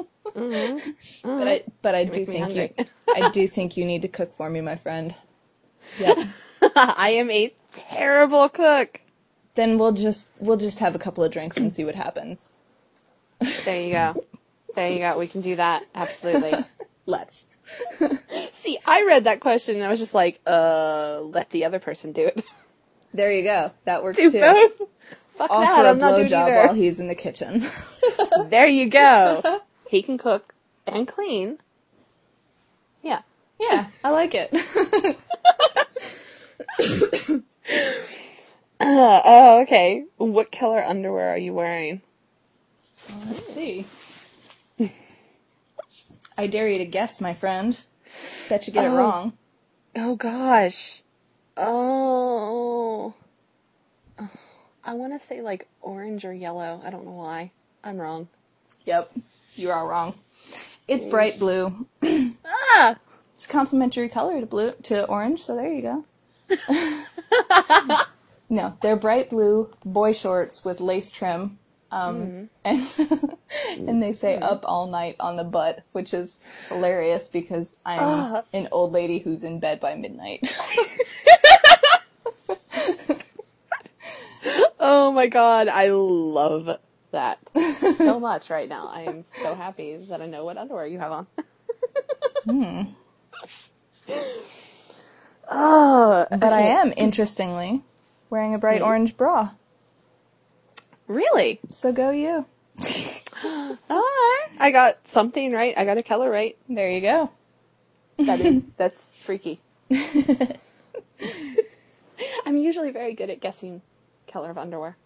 But I do think you need to cook for me, my friend. Yep. I am a terrible cook. Then we'll just have a couple of drinks and see what happens. There you go. We can do that. Absolutely. Let's. See, I read that question and I was just like, let the other person do it. There you go. That works do too. Both? Fuck Offer that, I'm a not doing blowjob either. while he's in the kitchen. There you go. He can cook and clean. Yeah. Yeah, I like it. Oh, okay. What color underwear are you wearing? Let's see. I dare you to guess, my friend. Bet you get it wrong. Oh, gosh. Oh. I want to say, like, orange or yellow. I don't know why. I'm wrong. Yep, you are wrong. It's bright blue. Ah! It's complementary color to orange, so there you go. No, they're bright blue boy shorts with lace trim. And they say up all night on the butt, which is hilarious because I'm an old lady who's in bed by midnight. Oh my God, I love that so much right now. I am so happy that I know what underwear you have on. Oh, But I am, interestingly, wearing a bright orange bra. Really? So go you. I got something right. I got a color right. There you go. That's freaky. I'm usually very good at guessing color of underwear.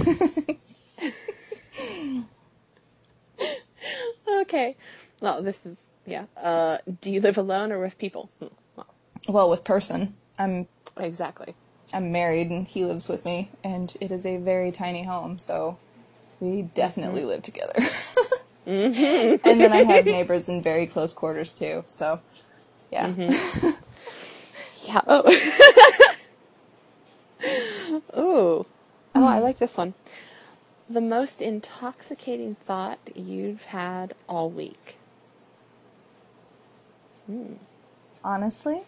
Okay. Well, this is, yeah. Do you live alone or with people? Well, with person. Exactly. I'm married and he lives with me, and it is a very tiny home, so we definitely live together. And then I have neighbors in very close quarters too, so yeah. Yeah. Oh. Ooh. Oh, I like this one. The most intoxicating thought you've had all week. Honestly?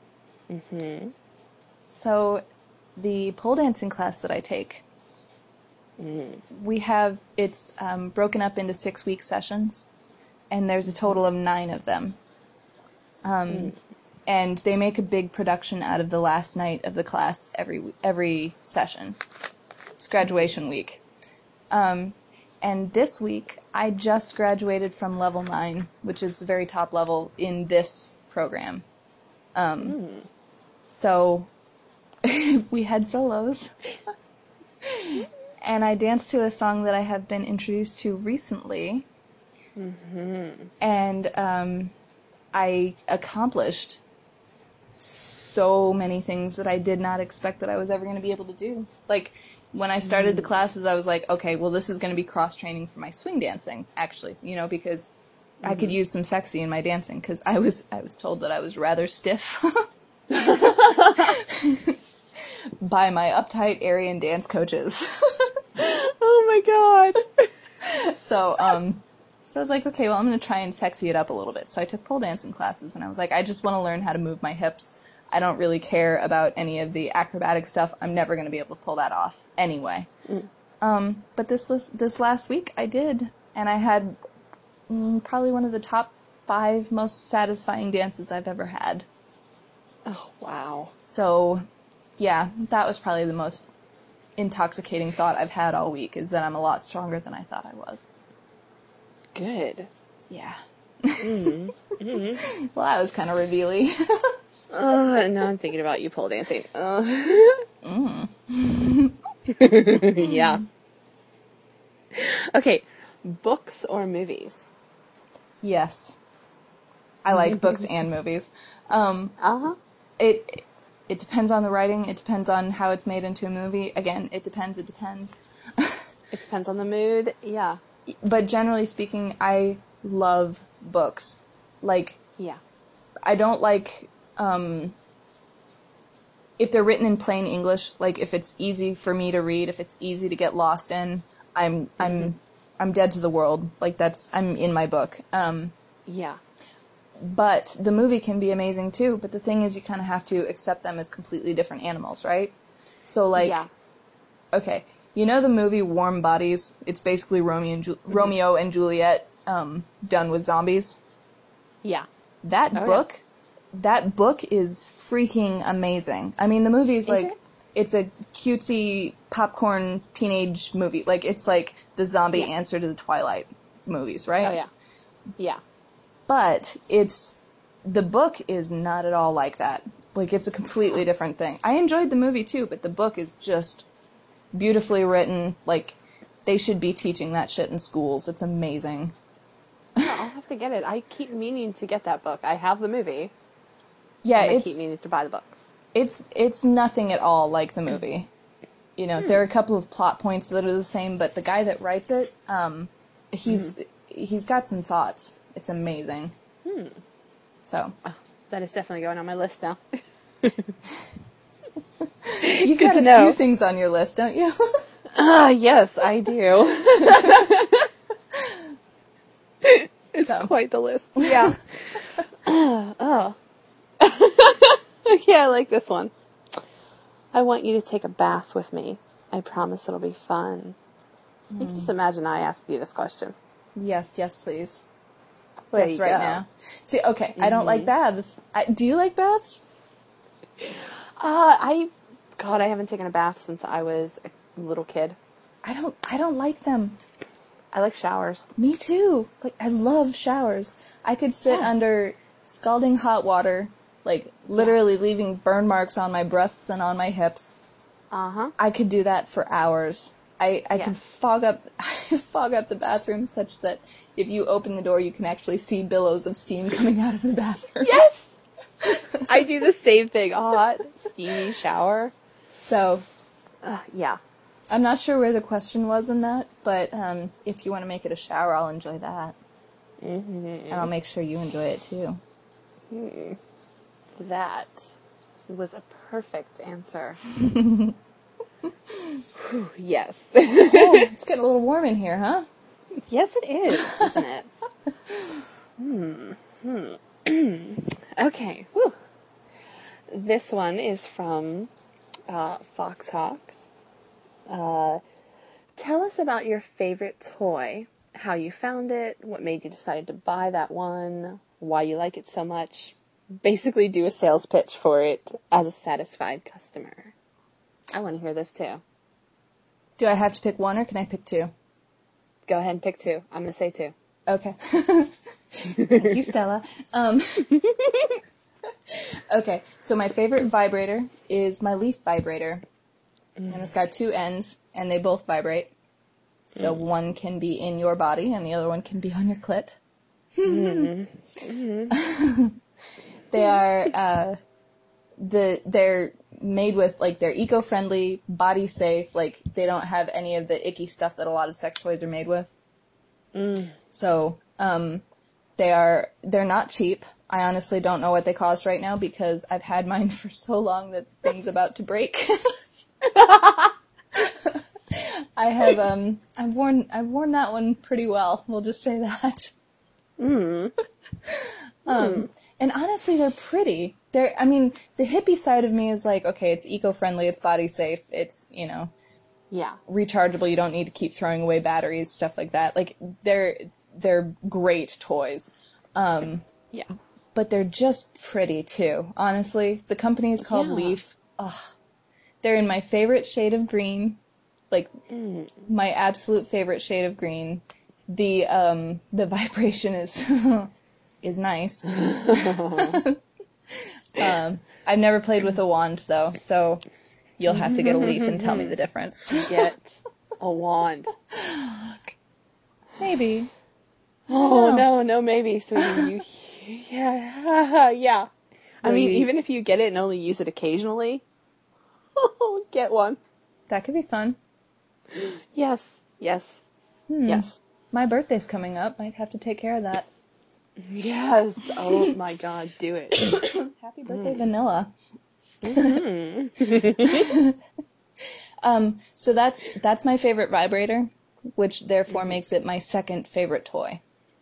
So, the pole dancing class that I take, it's broken up into 6-week sessions, and there's a total of 9 of them. And they make a big production out of the last night of the class every session. It's graduation week. And this week, I just graduated from level 9, which is the very top level in this program. So, we had solos. And I danced to a song that I have been introduced to recently. And I accomplished so many things that I did not expect that I was ever going to be able to do. Like, when I started the classes, I was like, okay, well, this is going to be cross-training for my swing dancing, actually, because I could use some sexy in my dancing, because I was told that I was rather stiff by my uptight Aryan dance coaches. Oh my god. So I was like, okay, well, I'm going to try and sexy it up a little bit. So I took pole dancing classes, and I was like, I just want to learn how to move my hips. I don't really care about any of the acrobatic stuff. I'm never going to be able to pull that off anyway. But this last week, I did. And I had probably one of the top 5 most satisfying dances I've ever had. Oh, wow. So, yeah, that was probably the most intoxicating thought I've had all week, is that I'm a lot stronger than I thought I was. Good. Yeah. Well, that was kind of revealing. Now I'm thinking about you pole dancing. Yeah. Okay, books or movies? Yes. I like books and movies. It depends on the writing. It depends on how it's made into a movie. Again, it depends. It depends. It depends on the mood. Yeah. But generally speaking, I love books. Like, Yeah. I don't like, if they're written in plain English, like if it's easy for me to read, if it's easy to get lost in, I'm dead to the world. Like I'm in my book. Yeah. But the movie can be amazing too, but the thing is you kind of have to accept them as completely different animals, right? So like, Yeah. Okay, you know the movie Warm Bodies? It's basically Romeo and Juliet done with zombies. Yeah. That book is freaking amazing. I mean, the movie is like, it's a cutesy popcorn teenage movie. Like, it's like the zombie answer to the Twilight movies, right? Oh, yeah. Yeah. But the book is not at all like that. Like, it's a completely different thing. I enjoyed the movie too, but the book is just beautifully written. Like, they should be teaching that shit in schools. It's amazing. Oh, I'll have to get it. I keep meaning to get that book. I have the movie. Yeah, and I keep meaning to buy the book. It's nothing at all like the movie. There are a couple of plot points that are the same, but the guy that writes it, he's got some thoughts. It's amazing. So that is definitely going on my list now. You've got a few things on your list, don't you? Yes, I do. It's quite the list. Yeah. Oh. Okay, I like this one. I want you to take a bath with me. I promise it'll be fun. You can just imagine I asked you this question. Yes, please. There Yes, you right go. now. See, okay, I don't like baths. Do you like baths? God, I haven't taken a bath since I was a little kid. I don't like them. I like showers. Me too. Like, I love showers. I could sit Yes. under scalding hot water, like, literally leaving burn marks on my breasts and on my hips. Uh-huh. I could do that for hours. I could Yes. fog up the bathroom such that if you open the door, you can actually see billows of steam coming out of the bathroom. Yes! I do the same thing. A hot, steamy shower. So, Yeah. I'm not sure where the question was in that, but if you want to make it a shower, I'll enjoy that. Mm-hmm. And I'll make sure you enjoy it too. That was a perfect answer. Yes. Oh, it's getting a little warm in here, huh? Yes, it is, isn't it? Okay. Whew. This one is from Foxhawk. Tell us about your favorite toy, how you found it, what made you decide to buy that one, why you like it so much. Basically do a sales pitch for it as a satisfied customer. I want to hear this too. Do I have to pick one or can I pick two? Go ahead and pick two. I'm going to say two. Okay. Thank you, Stella. Okay, so my favorite vibrator is my Leaf vibrator. And it's got two ends, and they both vibrate. So one can be in your body, and the other one can be on your clit. They are, they're made with, like, they're eco-friendly, body-safe, like, they don't have any of the icky stuff that a lot of sex toys are made with. So, they're not cheap. I honestly don't know what they cost right now because I've had mine for so long that thing's about to break. I've worn that one pretty well. We'll just say that. And honestly, they're pretty. The hippie side of me is like, okay, it's eco-friendly, it's body safe, it's, Yeah. rechargeable, you don't need to keep throwing away batteries, stuff like that. Like, they're great toys. Yeah. But they're just pretty, too. Honestly, the company is called Leaf. Ugh. They're in my favorite shade of green. Like, my absolute favorite shade of green. The vibration is is nice. I've never played with a wand, though, so you'll have to get a Leaf and tell me the difference. Get a wand. Maybe. Oh, no, maybe, sweetie. Yeah. I mean, Maybe. even if you get it and only use it occasionally, get one. That could be fun. Yes. Yes. My birthday's coming up. Might have to take care of that. Yes. Oh my God, do it. Happy birthday, Vanilla. So that's my favorite vibrator, which therefore makes it my second favorite toy.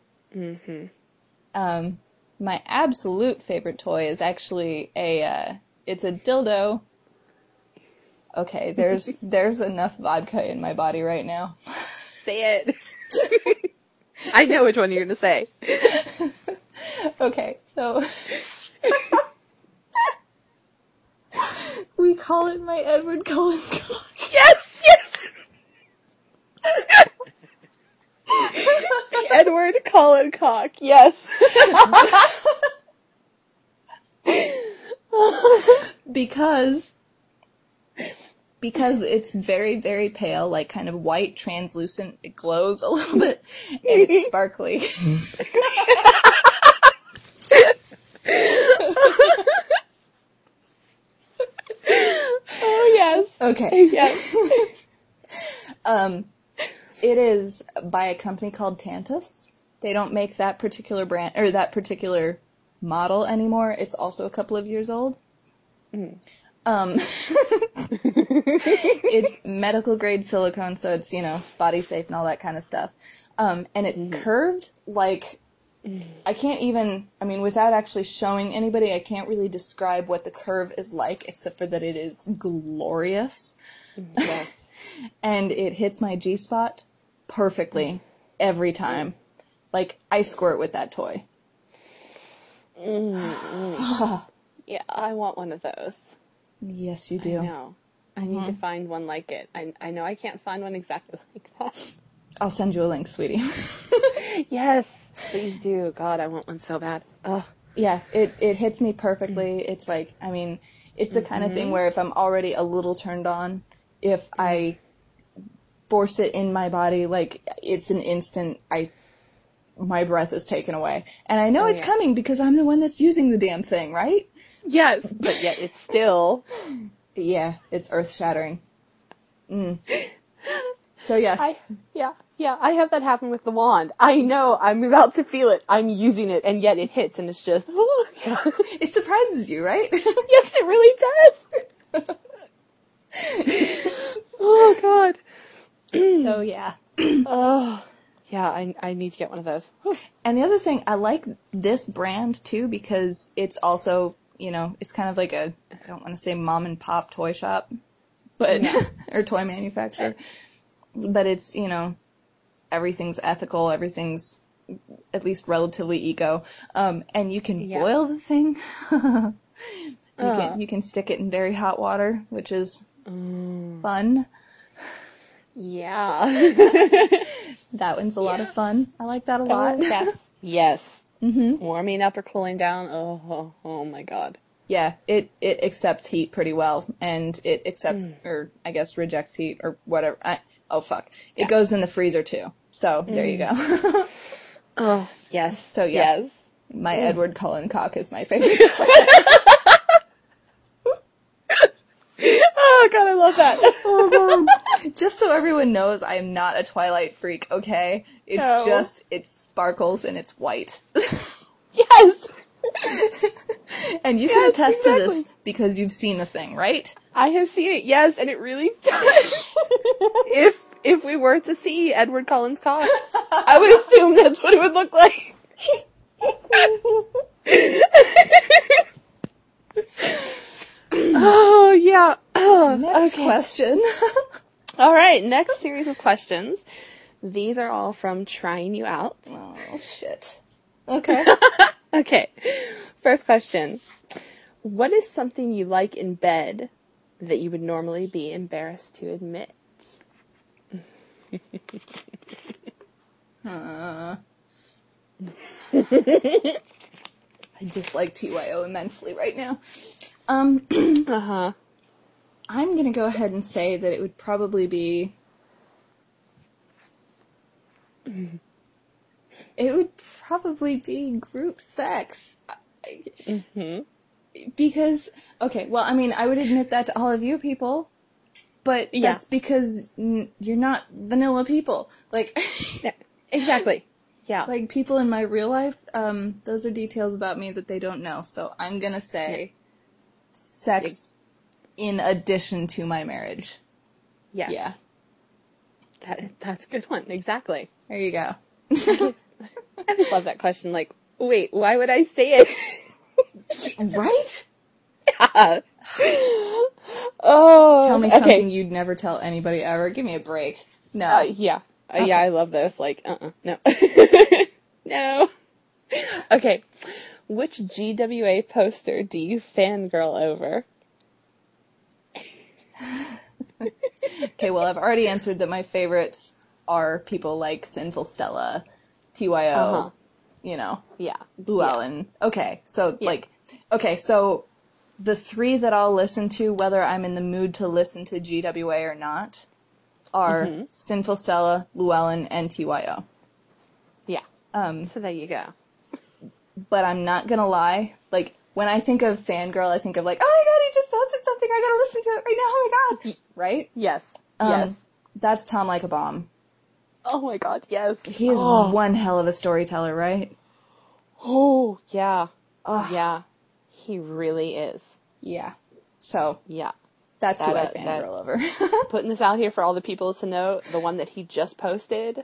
My absolute favorite toy is actually it's a dildo. Okay, there's enough vodka in my body right now. Say it. I know which one you're going to say. Okay, so we call it my Edward Cullen cock. Yes. Edward Cullen cock. Yes. Because it's very, very pale, like kind of white, translucent. It glows a little bit, and it's sparkly. Oh, yes. Okay. Yes. It is by a company called Tantus. They don't make that particular brand, or that particular model anymore. It's also a couple of years old. It's medical grade silicone, so it's, body safe and all that kind of stuff. And it's curved like, I can't even, without actually showing anybody, I can't really describe what the curve is like, except for that it is glorious. Yes. And it hits my G-spot perfectly every time. Like, I squirt with that toy. Yeah, I want one of those. Yes, you I do. know. I need to find one like it. I know I can't find one exactly like that. I'll send you a link, sweetie. Yes, please do. God, I want one so bad. Ugh. Yeah, it hits me perfectly. It's like, I mean, it's the kind of thing where if I'm already a little turned on, if I force it in my body, like, it's an instant, my breath is taken away. And I know it's coming because I'm the one that's using the damn thing, right? Yes, but yet it's still... Yeah, it's earth-shattering. So yes. I have that happen with the wand. I know, I'm about to feel it. I'm using it, and yet it hits, and it's just... It surprises you, right? Yes, it really does! Oh, God. So yeah. Oh, yeah, I need to get one of those. And the other thing, I like this brand too because it's also, it's kind of like I don't want to say mom and pop toy shop, but, or toy manufacturer, but it's, everything's ethical, everything's at least relatively eco, and you can boil the thing. You can stick it in very hot water, which is fun. Yeah. That one's a lot of fun. I like that a lot. Yes. Yes. Mm-hmm. Warming up or cooling down. Oh my God. Yeah, it accepts heat pretty well, and it accepts, or I guess rejects heat, or whatever. It goes in the freezer too. So, there you go. Oh, yes. So, yes. My Edward Cullen cock is my favorite. Oh, God, I love that. Oh, God. Just so everyone knows, I am not a Twilight freak, okay? It's just, it sparkles and it's white. Yes! And you can attest to this because you've seen the thing, right? I have seen it, yes, and it really does. If we were to see Edward Cullen's cock, I would assume that's what it would look like. Oh, yeah. Next question. All right, next series of questions. These are all from Trying You Out. Oh, shit. Okay. Okay. First question. What is something you like in bed that you would normally be embarrassed to admit? I dislike TYO immensely right now. Uh-huh. I'm gonna go ahead and say that it would probably be... It would probably be group sex. Mm-hmm. Because, okay, well, I mean, I would admit that to all of you people, but that's because you're not vanilla people. Like... Yeah, exactly. Yeah. Like, people in my real life, those are details about me that they don't know. So I'm gonna say sex in addition to my marriage. Yes. Yeah. That's a good one. Exactly. There you go. I just love that question. Like, wait, why would I say it? Right? Yeah. Oh. Tell me something you'd never tell anybody ever. Give me a break. No. Yeah. Okay. Yeah, I love this. Like, no. No. Okay. Which GWA poster do you fangirl over? Okay, well, I've already answered that my favorites are people like Sinful Stella, TYO, Llewellyn. Okay, so, so the three that I'll listen to, whether I'm in the mood to listen to GWA or not, are Sinful Stella, Llewellyn, and TYO. Yeah. So there you go. But I'm not gonna lie, like, when I think of fangirl, I think of like, oh my god, he just posted something, I gotta listen to it right now, oh my god! Right? Yes. Yes. That's Tom Like a Bomb. Oh my god, yes. He is one hell of a storyteller, right? Oh, yeah. Yeah. He really is. Yeah. So, yeah. That's who I fangirl over. Putting this out here for all the people to know, the one that he just posted,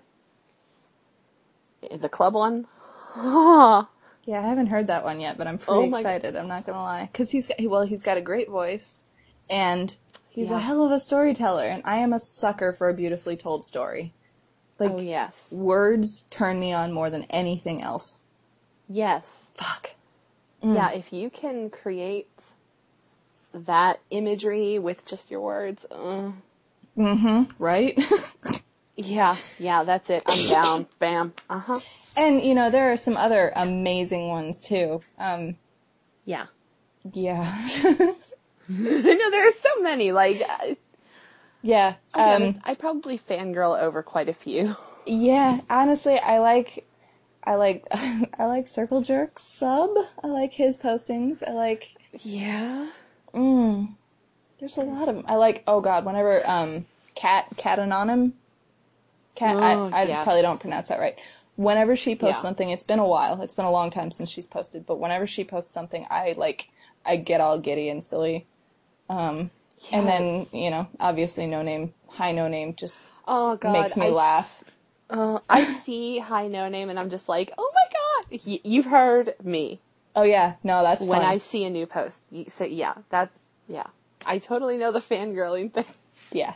the club one. Yeah, I haven't heard that one yet, but I'm pretty excited, I'm not gonna lie. Because he's got a great voice, and he's a hell of a storyteller, and I am a sucker for a beautifully told story. Like, Oh, yes. words turn me on more than anything else. Yes. Fuck. Yeah, if you can create that imagery with just your words, Right? yeah, that's it. I'm down. Bam. Uh-huh. And, you know, there are some other amazing ones, too. Yeah. Yeah. No, there are so many. Like, Yeah. I'll be honest, I probably fangirl over quite a few. Yeah, honestly, I like I like Circle Jerk's sub. I like his postings. I like Yeah. there's a lot of them. I like, oh god, whenever Cat Anonym Cat Oh, I yes. probably don't pronounce that right. Whenever she posts Yeah. something, it's been a while. It's been a long time since she's posted, but whenever she posts something, I get all giddy and silly. And then, you know, obviously No Name just oh god, makes me laugh. I see High No Name and I'm just like, oh my god, you've heard me. Oh yeah, no, that's When fun. I see a new post, so yeah, I totally know the fangirling thing. Yeah.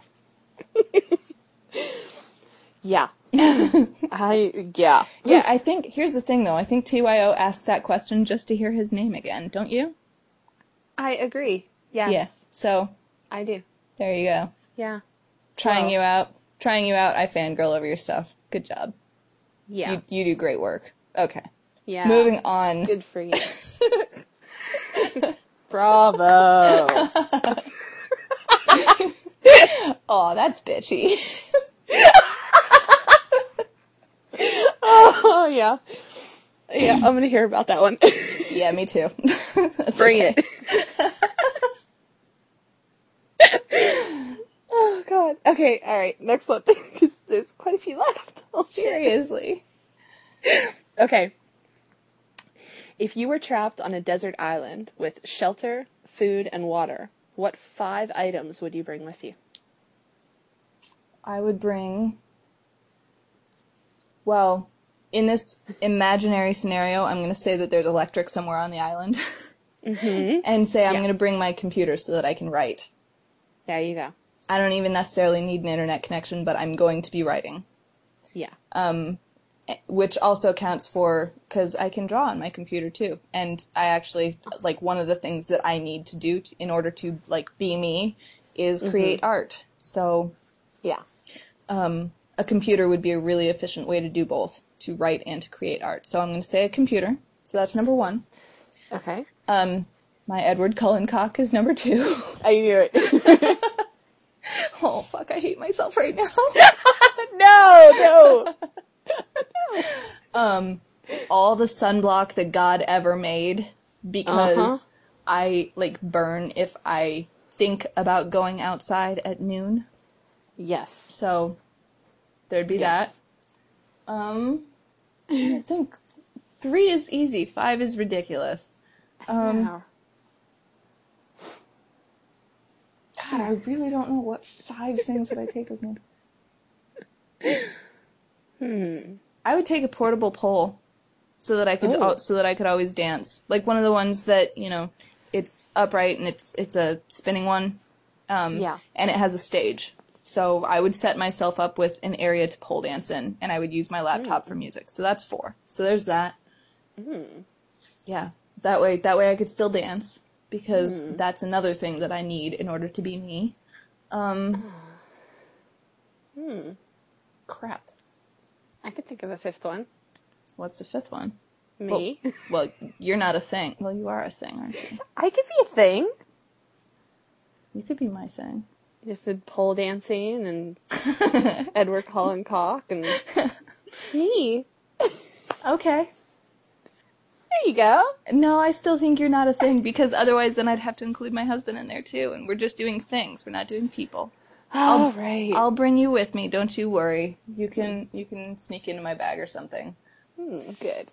Yeah. Yeah. Yeah, I think, here's the thing though, I think TYO asked that question just to hear his name again, don't you? I agree. Yes. Yeah, so, I do. there you go. Yeah. Trying you out, I fangirl over your stuff. Good job. Yeah. You do great work. Okay. Yeah. Moving on. Good for you. Bravo. Oh, that's bitchy. Oh, yeah. Yeah, I'm gonna hear about that one. Yeah, me too. Bring it. Oh, God. Okay, alright, next one. Because there's quite a few left. Oh, Seriously. Okay. If you were trapped on a desert island with shelter, food, and water, what 5 items would you bring with you? I would bring... Well, in this imaginary scenario, I'm going to say that there's electric somewhere on the island. Mm-hmm. And say I'm Yeah. going to bring my computer so that I can write. There you go. I don't even necessarily need an internet connection, but I'm going to be writing. Yeah. Which also counts for, because I can draw on my computer too. And I actually, like, one of the things that I need to do in order to, like, be me is create art. So, Yeah. a computer would be a really efficient way to do both, to write and to create art. So I'm going to say a computer. So that's number 1. Okay. My Edward Cullen cock is number 2. I knew it. Oh, fuck, I hate myself right now. No. All the sunblock that God ever made, because I, like, burn if I think about going outside at noon. Yes. So, there'd be Yes. that. I think 3 is easy, 5 is ridiculous. Wow. God, I really don't know what 5 things would I take with me. I would take a portable pole so that I could always dance. Like one of the ones that, you know, it's upright and it's a spinning one. Yeah. And it has a stage. So I would set myself up with an area to pole dance in, and I would use my laptop for music. So that's 4. So there's that. Yeah. That way I could still dance, because that's another thing that I need in order to be me. Crap. I could think of a 5th one. What's the 5th one? Me. Well, you're not a thing. Well, you are a thing, aren't you? I could be a thing. You could be my thing. Just did pole dancing and Edward Cullen cock and me. Okay. There you go. No, I still think you're not a thing, because otherwise then I'd have to include my husband in there too, and we're just doing things. We're not doing people. All right. I'll bring you with me, don't you worry. You can sneak into my bag or something. Good.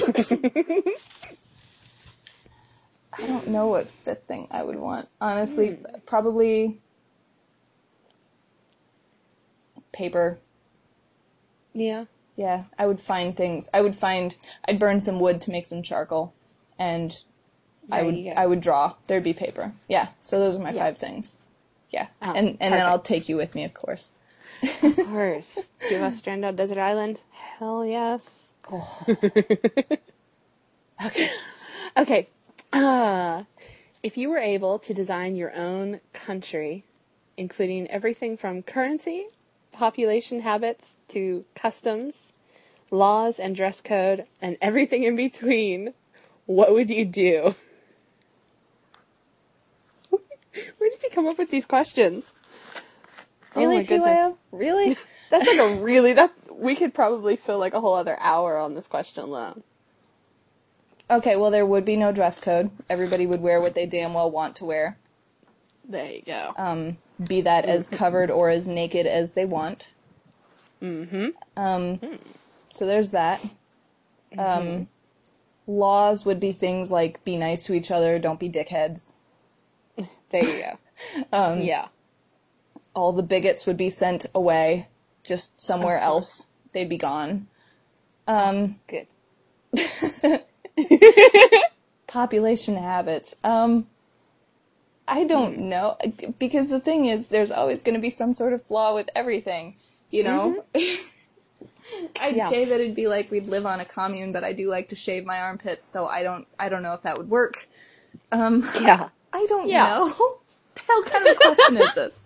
I don't know what 5th thing I would want. Honestly, probably paper. Yeah. Yeah, I would find things. I'd burn some wood to make some charcoal, and I would draw. There'd be paper. Yeah, so those are my 5 things. Yeah, and then I'll take you with me, of course. Of course. Give us Stranded on Desert Island? Hell yes. Oh. Okay. Okay. If you were able to design your own country, including everything from currency, population habits, to customs, laws and dress code, and everything in between, what would you do? Where does he come up with these questions? Really, oh my goodness. TYO? Really? That's like we could probably fill like a whole other hour on this question alone. Okay, well, there would be no dress code. Everybody would wear what they damn well want to wear. There you go. Be that as covered or as naked as they want. So there's that. Laws would be things like be nice to each other, don't be dickheads. There you go. Yeah. All the bigots would be sent away, just somewhere else. They'd be gone. Good. Population habits. I don't know, because the thing is, there's always going to be some sort of flaw with everything, you know? I'd say that it'd be like we'd live on a commune, but I do like to shave my armpits, so I don't know if that would work. Yeah. I don't know. The hell kind of a question is this?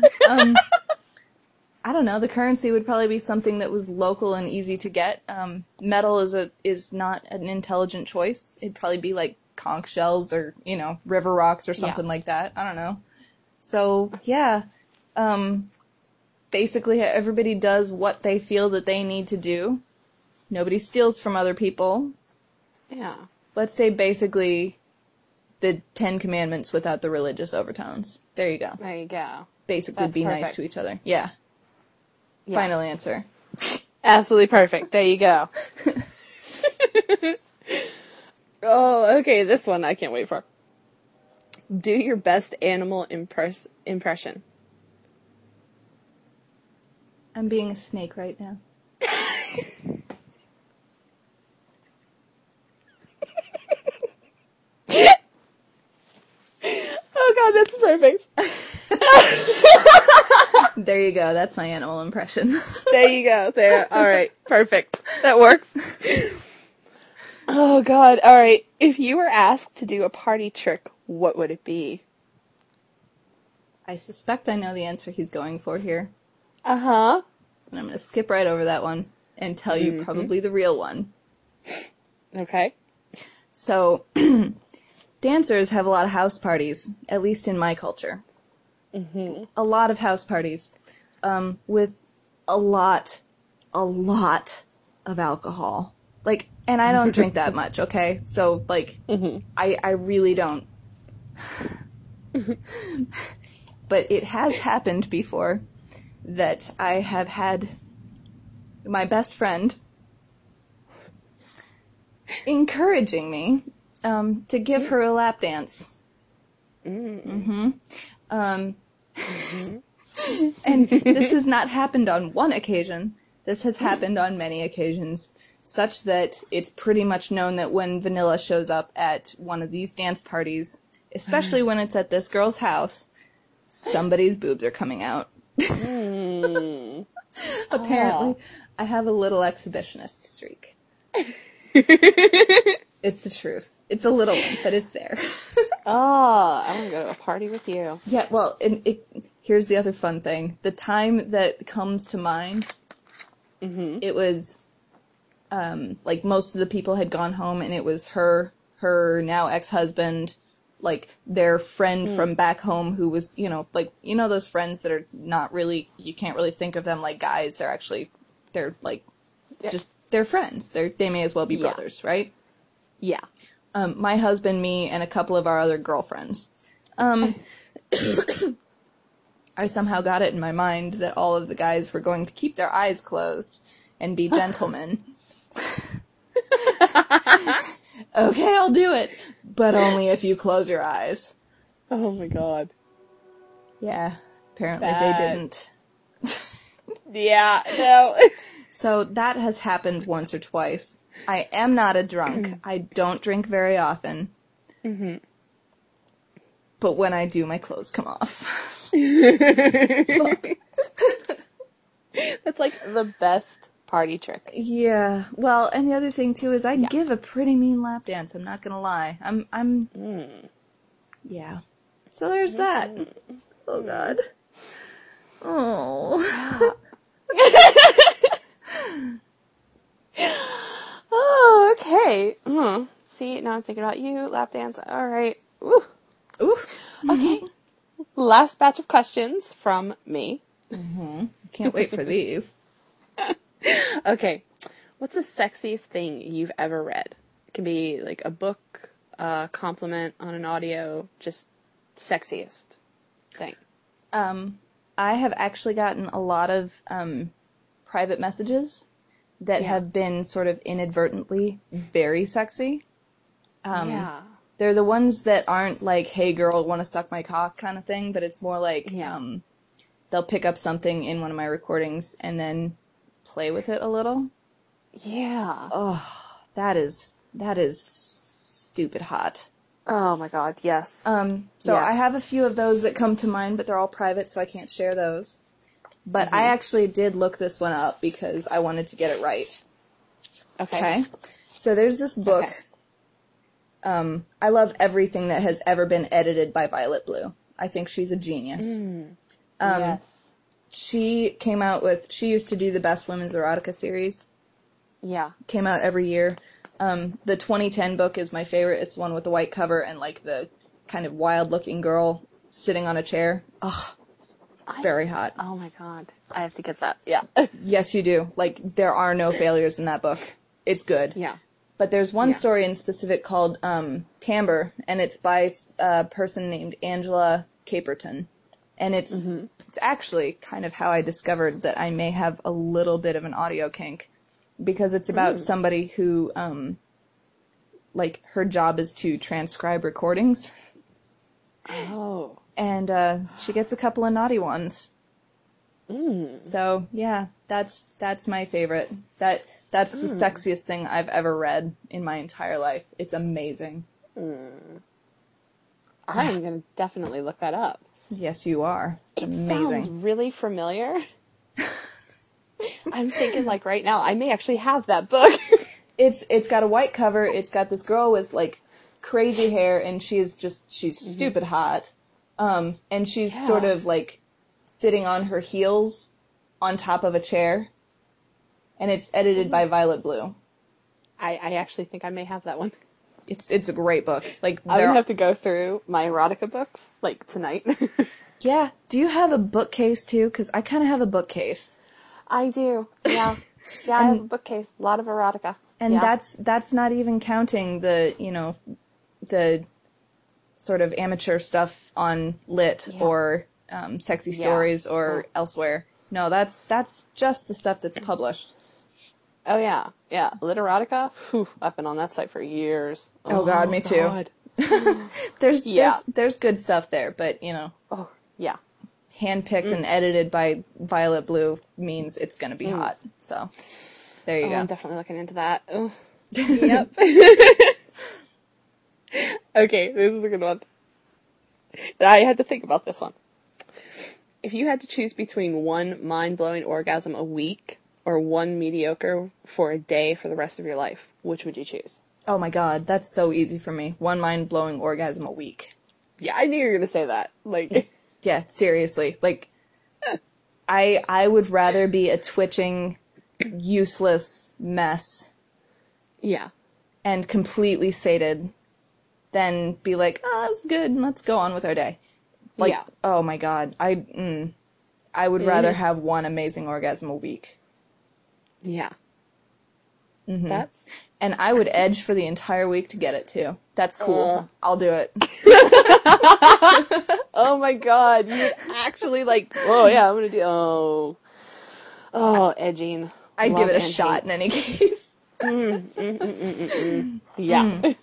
I don't know. The currency would probably be something that was local and easy to get. Metal is not an intelligent choice. It'd probably be like conch shells or, river rocks or something like that. I don't know. So, yeah. Basically, everybody does what they feel that they need to do. Nobody steals from other people. Yeah. Let's say basically the 10 Commandments without the religious overtones. There you go. There you go. Basically, That's be perfect. nice to each other. Yeah. Final answer. Absolutely perfect. There you go. Oh, okay. This one I can't wait for. Do your best animal impression. I'm being a snake right now. Oh god, that's perfect. There you go. That's my animal impression. There you go. There. All right. Perfect. That works. Oh god. All right. If you were asked to do a party trick, what would it be? I suspect I know the answer he's going for here. Uh-huh. And I'm going to skip right over that one and tell you probably the real one. Okay. So, dancers have a lot of house parties, at least in my culture. Mm-hmm. A lot of house parties, with a lot of alcohol. Like, and I don't drink that much, okay? So, like, I really don't. But it has happened before that I have had my best friend encouraging me to give her a lap dance. And this has not happened on one occasion. This has happened on many occasions, such that it's pretty much known that when Vanilla shows up at one of these dance parties, especially when it's at this girl's house, somebody's boobs are coming out. Apparently, I have a little exhibitionist streak. It's the truth. It's a little one, but it's there. Oh, I want to go to a party with you. Yeah, well, here's the other fun thing. The time that comes to mind, it was, like, most of the people had gone home, and it was her now ex-husband, like, their friend from back home who was, those friends that are not really, you can't really think of them like guys. They're friends. They may as well be brothers, right? Yeah. My husband, me, and a couple of our other girlfriends. I somehow got it in my mind that all of the guys were going to keep their eyes closed and be gentlemen. Okay, I'll do it, but only if you close your eyes. Oh my god. Yeah, apparently they didn't. Yeah, no. So that has happened once or twice. I am not a drunk. I don't drink very often. Mm-hmm. But when I do, my clothes come off. That's like the best party trick. Yeah. Well, and the other thing too is I give a pretty mean lap dance. I'm not gonna lie. Yeah. So there's that. Oh God. Oh. Oh, okay. See, now I'm thinking about you, lap dance. All right. Ooh. Oof. Okay. Last batch of questions from me. Can't wait for these. Okay. What's the sexiest thing you've ever read? It can be like a book, a compliment on an audio, just sexiest thing. I have actually gotten a lot of private messages that have been sort of inadvertently very sexy. Yeah. They're the ones that aren't like, hey girl, want to suck my cock kind of thing, but it's more like they'll pick up something in one of my recordings and then play with it a little. Yeah. Oh, that is stupid hot. Oh my God, yes. So I have a few of those that come to mind, but they're all private, so I can't share those. But I actually did look this one up because I wanted to get it right. Okay. So there's this book. I love everything that has ever been edited by Violet Blue. I think she's a genius. Yes. She used to do the Best Women's Erotica series. Yeah. Came out every year. The 2010 book is my favorite. It's the one with the white cover and like the kind of wild-looking girl sitting on a chair. Ugh. Very hot. Oh my God. I have to get that. Yeah. Yes, you do. Like, there are no failures in that book. It's good. Yeah. But there's one story in specific called Timbre, and it's by a person named Angela Caperton. And it's actually kind of how I discovered that I may have a little bit of an audio kink. Because it's about somebody who, like, her job is to transcribe recordings. Oh. And she gets a couple of naughty ones. So, yeah, that's my favorite. That's the sexiest thing I've ever read in my entire life. It's amazing. I am going to definitely look that up. Yes, you are. It's amazing. Sounds really familiar. I'm thinking, like, right now, I may actually have that book. It's got a white cover. It's got this girl with, like, crazy hair, and she's stupid hot. And she's sort of, like, sitting on her heels on top of a chair. And it's edited by Violet Blue. I actually think I may have that one. It's a great book. Like, I'm going to have to go through my erotica books, like, tonight. Yeah. Do you have a bookcase, too? Because I kind of have a bookcase. I do. Yeah. Yeah, I have a bookcase. A lot of erotica. And that's not even counting the sort of amateur stuff on Lit or Sexy Stories or elsewhere. No, that's just the stuff that's published. Oh, yeah. Yeah. Literotica? Whew, I've been on that site for years. Oh God, me too. There's good stuff there, but, Oh, yeah. handpicked and edited by Violet Blue means it's going to be hot. So, there you go. I'm definitely looking into that. Oh. Yep. Okay, this is a good one. I had to think about this one. If you had to choose between one mind-blowing orgasm a week or one mediocre for a day for the rest of your life, which would you choose? Oh my God, that's so easy for me. One mind-blowing orgasm a week. Yeah, I knew you were going to say that. Like, yeah, seriously. Like, I would rather be a twitching, useless mess. Yeah. And completely sated than be like, it was good, let's go on with our day. Like, oh my God, I would rather have one amazing orgasm a week. Yeah. Mm-hmm. And I would edge for the entire week to get it too. That's cool. I'll do it. Oh my God, you would actually like, oh yeah, I'm gonna do, edging. I'd give it a shot in any case. Yeah.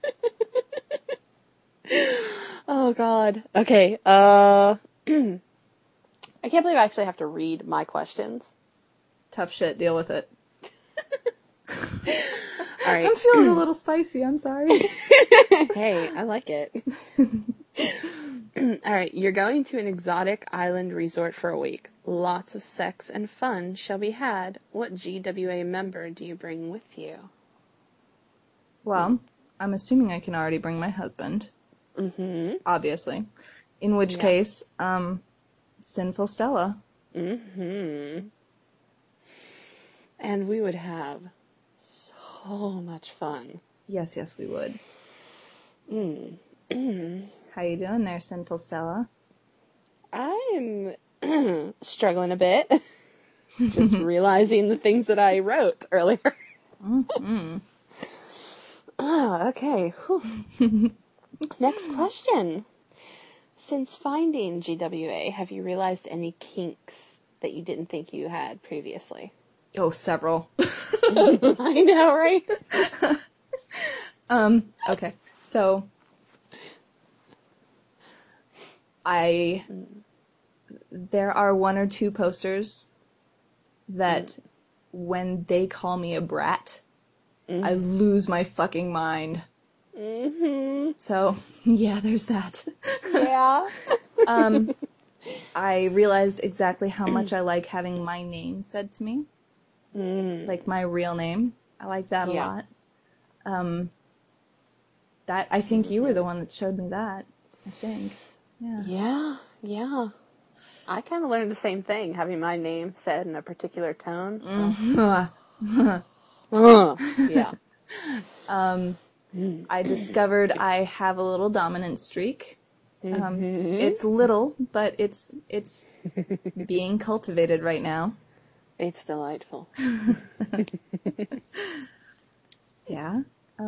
Oh God. Okay. I can't believe I actually have to read my questions. Tough shit. Deal with it. All right. I'm feeling a little spicy. I'm sorry. Hey, I like it. All right, you're going to an exotic island resort for a week. Lots of sex and fun shall be had. What GWA member do you bring with you? Well, I'm assuming I can already bring my husband. Mm-hmm. Obviously. In which Yeah. case, Sinful Stella. Mm-hmm. And we would have so much fun. Yes, we would. Mm. How you doing there, Sinful Stella? I'm struggling a bit. Just realizing the things that I wrote earlier. Mm-hmm. Oh, okay. Next question. Since finding GWA, have you realized any kinks that you didn't think you had previously? Oh, several. I know, right? Okay. So, there are one or two posters that when they call me a brat, I lose my fucking mind. Mm-hmm. So, yeah, there's that. Yeah. I realized exactly how much I like having my name said to me. Like my real name. I like that a Yeah. lot. That I think you were the one that showed me that. I think. Yeah. Yeah. I kind of learned the same thing, having my name said in a particular tone. Yeah. I discovered I have a little dominant streak. It's little, but it's being cultivated right now. It's delightful. Yeah.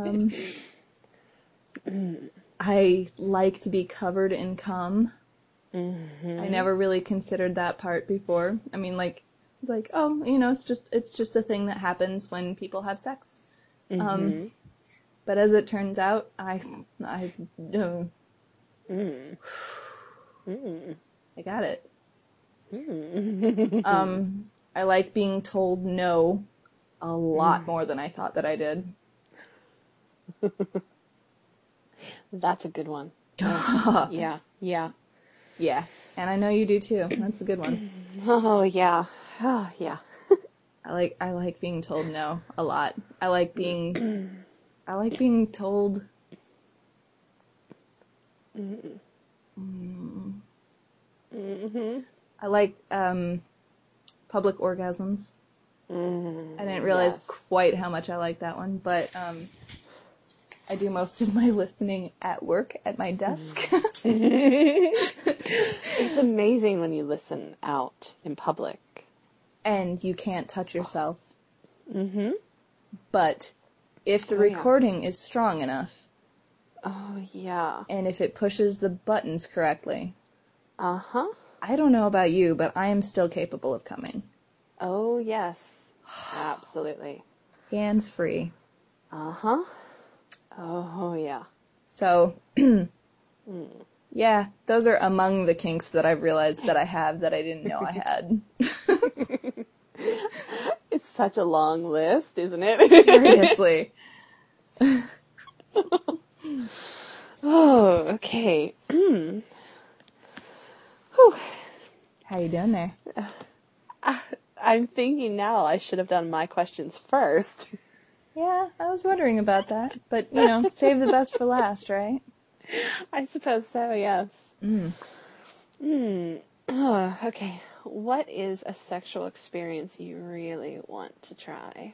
I like to be covered in cum. I never really considered that part before. I mean, like, it's like, oh, it's just a thing that happens when people have sex. But as it turns out, I got it. I like being told no a lot more than I thought that I did. That's a good one. Yeah. Yeah, and I know you do too. That's a good one. Oh, yeah. Oh, yeah. I like being told no a lot. I like being told. I like public orgasms. I didn't realize quite how much I like that one, but I do most of my listening at work at my desk. It's amazing when you listen out in public. And you can't touch yourself. Mm-hmm. But if the recording is strong enough, oh, yeah. and if it pushes the buttons correctly, uh-huh, I don't know about you, but I am still capable of coming. Oh, yes. Absolutely. Hands free. Uh-huh. Oh, yeah. So, yeah, those are among the kinks that I've realized that I have that I didn't know I had. It's such a long list, isn't it? Seriously. Oh, okay. Whew. How you doing there? I'm thinking now I should have done my questions first. Yeah, I was wondering about that. But, save the best for last, right? I suppose so, yes. Oh, okay. What is a sexual experience you really want to try?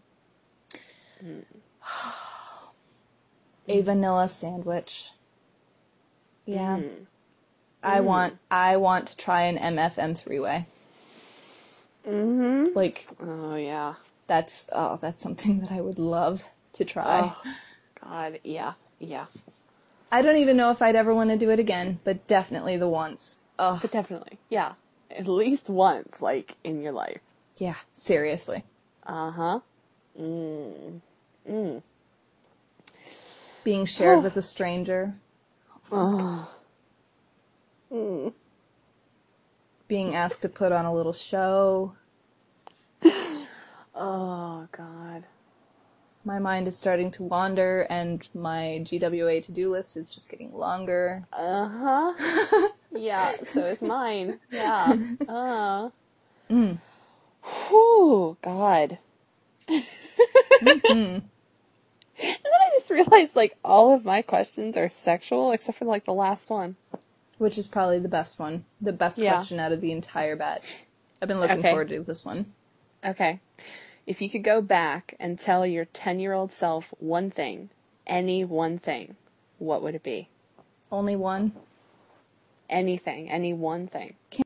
A vanilla sandwich. Yeah. I want to try an MFM three-way. Mm-hmm. Like, oh, yeah. That's something that I would love to try. Oh, God, yeah. I don't even know if I'd ever want to do it again, but definitely the once. Oh. But definitely, yeah. At least once, like, in your life. Yeah, seriously. Uh-huh. Being shared with a stranger. Oh. Being asked to put on a little show. Oh, God. My mind is starting to wander, and my GWA to-do list is just getting longer. Uh-huh. Yeah, so is mine. Yeah. Whew, God. And then I just realized, like, all of my questions are sexual, except for, like, the last one. Which is probably the best one. The best Yeah. question out of the entire batch. I've been looking Okay. forward to this one. Okay. If you could go back and tell your 10-year-old self one thing, any one thing, what would it be? Only one? Anything, any one thing.